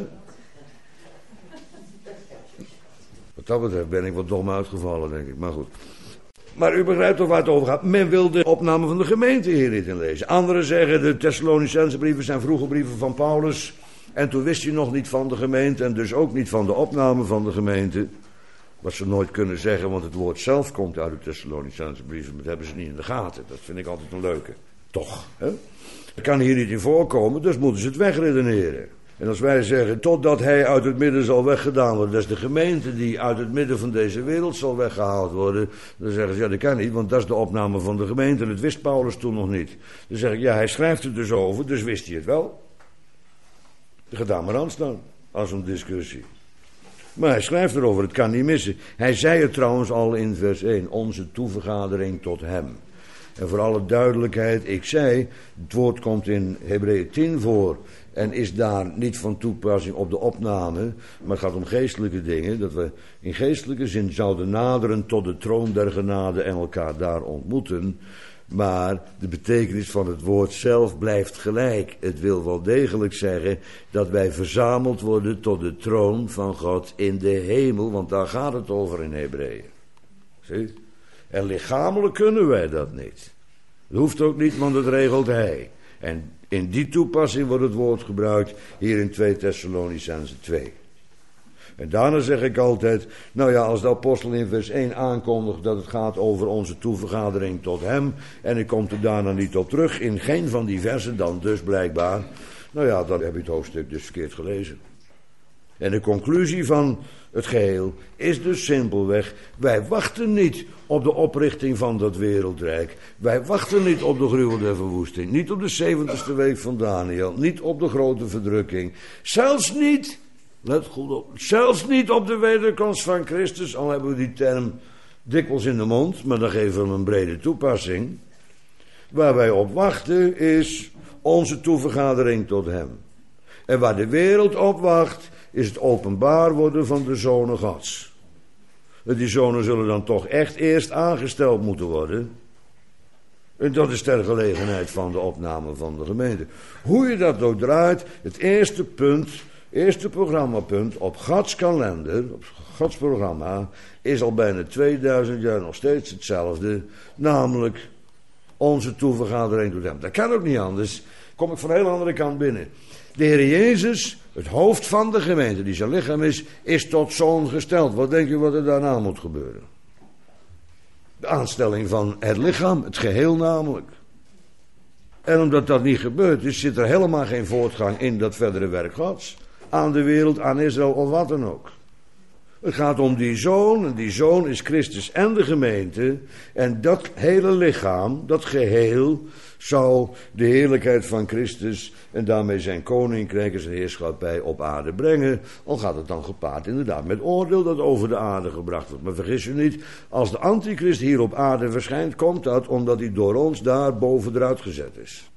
A: Wat dat betreft ben ik wat dom uitgevallen, denk ik, maar goed. Maar u begrijpt toch waar het over gaat. Men wil de opname van de gemeente hier niet in lezen. Anderen zeggen de Thessalonicense brieven zijn vroege brieven van Paulus. En toen wist je nog niet van de gemeente en dus ook niet van de opname van de gemeente. Wat ze nooit kunnen zeggen, want het woord zelf komt uit de Thessalonicense brieven. Maar dat hebben ze niet in de gaten. Dat vind ik altijd een leuke. Toch, hè? Dat kan hier niet in voorkomen, dus moeten ze het wegredeneren. En als wij zeggen, totdat hij uit het midden zal weggedaan worden, dat is de gemeente die uit het midden van deze wereld zal weggehaald worden, dan zeggen ze, ja, dat kan niet, want dat is de opname van de gemeente en dat wist Paulus toen nog niet. Dan zeg ik, ja, hij schrijft het dus over, dus wist hij het wel. Ga daar maar aan staan, als een discussie. Maar hij schrijft erover, het kan niet missen. Hij zei het trouwens al in vers één, onze toevergadering tot hem. En voor alle duidelijkheid, ik zei, het woord komt in Hebreeën tien voor en is daar niet van toepassing op de opname, maar het gaat om geestelijke dingen, dat we in geestelijke zin zouden naderen tot de troon der genade en elkaar daar ontmoeten. Maar de betekenis van het woord zelf blijft gelijk. Het wil wel degelijk zeggen dat wij verzameld worden tot de troon van God in de hemel, want daar gaat het over in Hebreeën. Zie? En lichamelijk kunnen wij dat niet. Dat hoeft ook niet, want dat regelt hij. En in die toepassing wordt het woord gebruikt hier in twee Thessalonicenzen twee. En daarna zeg ik altijd, nou ja, als de apostel in vers één aankondigt dat het gaat over onze toevergadering tot hem, en ik kom er daarna niet op terug, in geen van die versen dan dus blijkbaar, nou ja, dan heb je het hoofdstuk dus verkeerd gelezen. En de conclusie van het geheel is dus simpelweg, wij wachten niet op de oprichting van dat wereldrijk. Wij wachten niet op de gruwel der verwoesting, niet op de zeventigste week van Daniel, niet op de grote verdrukking, zelfs niet, let goed op, zelfs niet op de wederkomst van Christus, al hebben we die term dikwijls in de mond, maar dan geven we hem een brede toepassing. Waar wij op wachten is onze toevergadering tot hem. En waar de wereld op wacht, is het openbaar worden van de zonen Gods. Die zonen zullen dan toch echt eerst aangesteld moeten worden. En dat is ter gelegenheid van de opname van de gemeente. Hoe je dat ook draait, het eerste punt, eerste programmapunt op Gods kalender, op Gods programma, is al bijna tweeduizend jaar nog steeds hetzelfde. Namelijk onze toevergadering tot hem. Dat kan ook niet anders. Kom ik van een heel andere kant binnen. De Heer Jezus, het hoofd van de gemeente, die zijn lichaam is, is tot zoon gesteld. Wat denk je wat er daarna moet gebeuren? De aanstelling van het lichaam, het geheel namelijk. En omdat dat niet gebeurd is, zit er helemaal geen voortgang in dat verdere werk Gods. Aan de wereld, aan Israël of wat dan ook. Het gaat om die zoon, en die zoon is Christus en de gemeente. En dat hele lichaam, dat geheel, zou de heerlijkheid van Christus en daarmee zijn koninkrijk en zijn heerschappij op aarde brengen. Al gaat het dan gepaard inderdaad met oordeel dat over de aarde gebracht wordt. Maar vergis u niet, als de antichrist hier op aarde verschijnt, komt dat omdat hij door ons daar boven eruit gezet is.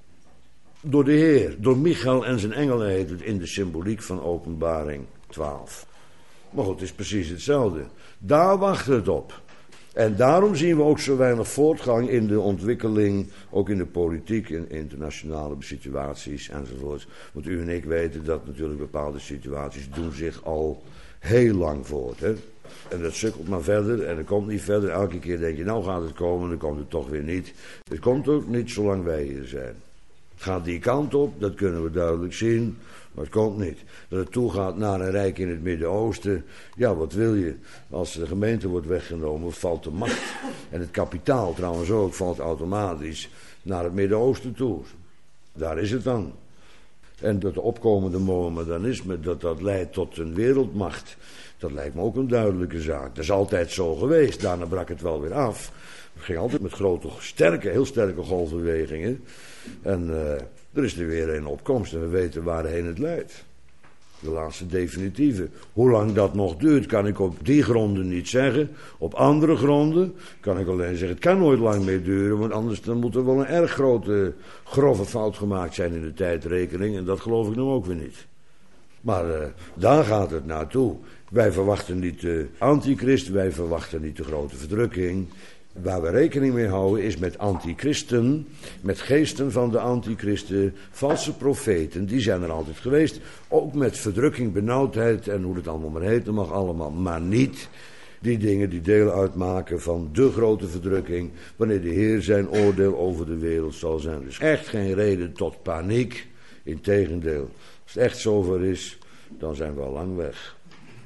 A: Door de Heer, door Michael en zijn engelen heet het in de symboliek van Openbaring twaalf. Maar goed, het is precies hetzelfde. Daar wacht het op. En daarom zien we ook zo weinig voortgang in de ontwikkeling, ook in de politiek, in internationale situaties enzovoort. Want u en ik weten dat natuurlijk bepaalde situaties doen zich al heel lang voort. Hè? En dat sukkelt maar verder en het komt niet verder. Elke keer denk je, nou gaat het komen, dan komt het toch weer niet. Het komt ook niet zolang wij hier zijn. Het gaat die kant op, dat kunnen we duidelijk zien. Maar het komt niet. Dat het toegaat naar een rijk in het Midden-Oosten. Ja, wat wil je? Als de gemeente wordt weggenomen, valt de macht. En het kapitaal trouwens ook valt automatisch naar het Midden-Oosten toe. Daar is het dan. En dat de opkomende Mohammedanisme, dat dat leidt tot een wereldmacht. Dat lijkt me ook een duidelijke zaak. Dat is altijd zo geweest. Daarna brak het wel weer af. Het ging altijd met grote, sterke, heel sterke golfbewegingen. En uh, er is er weer een opkomst en we weten waarheen het leidt. De laatste definitieve. Hoe lang dat nog duurt, kan ik op die gronden niet zeggen. Op andere gronden kan ik alleen zeggen, het kan nooit lang meer duren, want anders dan moet er wel een erg grote, grove fout gemaakt zijn in de tijdrekening. En dat geloof ik nu ook weer niet. Maar uh, daar gaat het naartoe. Wij verwachten niet de antichrist, wij verwachten niet de grote verdrukking. Waar we rekening mee houden is met antichristen, met geesten van de antichristen, valse profeten, die zijn er altijd geweest. Ook met verdrukking, benauwdheid en hoe het allemaal maar heet, dat mag allemaal. Maar niet die dingen die deel uitmaken van de grote verdrukking, wanneer de Heer zijn oordeel over de wereld zal zijn. Dus echt geen reden tot paniek, integendeel. Als het echt zover is, dan zijn we al lang weg.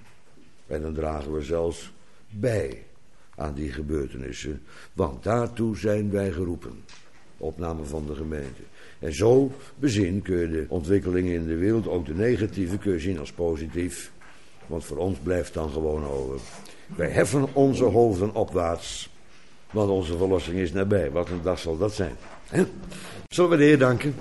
A: En dan dragen we zelfs bij aan die gebeurtenissen, want daartoe zijn wij geroepen. opname van de gemeente. En zo bezien kun je de ontwikkelingen in de wereld, ook de negatieve, kun je zien als positief. Want voor ons blijft dan gewoon over. Wij heffen onze hoofden opwaarts, want onze verlossing is nabij. Wat een dag zal dat zijn. He? Zullen we de Heer danken?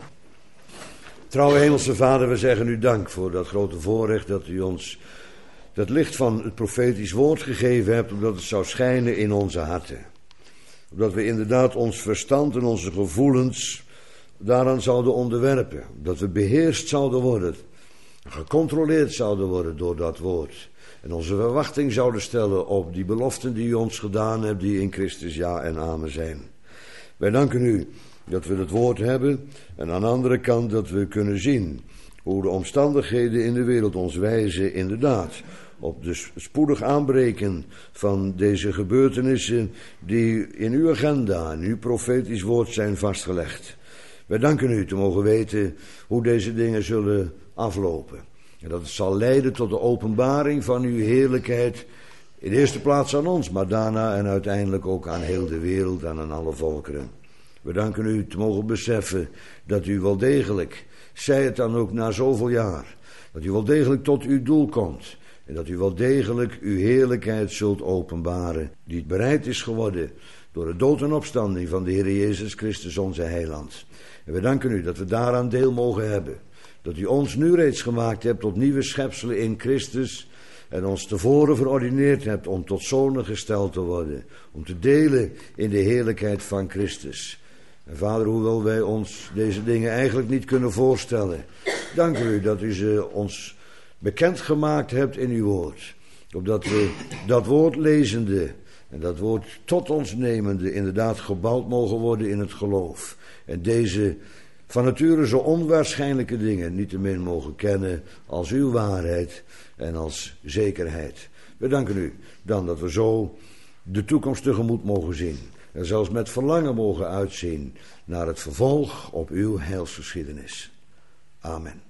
A: Trouwe Hemelse Vader, we zeggen u dank voor dat grote voorrecht dat u ons dat licht van het profetisch woord gegeven hebt, opdat het zou schijnen in onze harten. Opdat we inderdaad ons verstand en onze gevoelens daaraan zouden onderwerpen. Dat we beheerst zouden worden, gecontroleerd zouden worden door dat woord. En onze verwachting zouden stellen op die beloften die u ons gedaan hebt, die in Christus ja en amen zijn. Wij danken u dat we het woord hebben en aan de andere kant dat we kunnen zien hoe de omstandigheden in de wereld ons wijzen inderdaad op de spoedig aanbreken van deze gebeurtenissen die in uw agenda, in uw profetisch woord zijn vastgelegd. Wij danken u te mogen weten hoe deze dingen zullen aflopen. En dat het zal leiden tot de openbaring van uw heerlijkheid, in de eerste plaats aan ons, maar daarna en uiteindelijk ook aan heel de wereld en aan alle volkeren. We danken u te mogen beseffen dat u wel degelijk, zij het dan ook na zoveel jaar, dat u wel degelijk tot uw doel komt. En dat u wel degelijk uw heerlijkheid zult openbaren, die het bereid is geworden door de dood en opstanding van de Heer Jezus Christus onze heiland. En we danken u dat we daaraan deel mogen hebben. Dat u ons nu reeds gemaakt hebt tot nieuwe schepselen in Christus en ons tevoren verordineerd hebt om tot zonen gesteld te worden. Om te delen in de heerlijkheid van Christus. En Vader, hoewel wij ons deze dingen eigenlijk niet kunnen voorstellen, dank u dat u ze ons bekendgemaakt hebt in uw woord. Opdat we dat woord lezende en dat woord tot ons nemende inderdaad gebouwd mogen worden in het geloof. En deze van nature zo onwaarschijnlijke dingen niettemin mogen kennen als uw waarheid en als zekerheid. We danken u dan dat we zo de toekomst tegemoet mogen zien. En zelfs met verlangen mogen uitzien naar het vervolg op uw heilsgeschiedenis. Amen.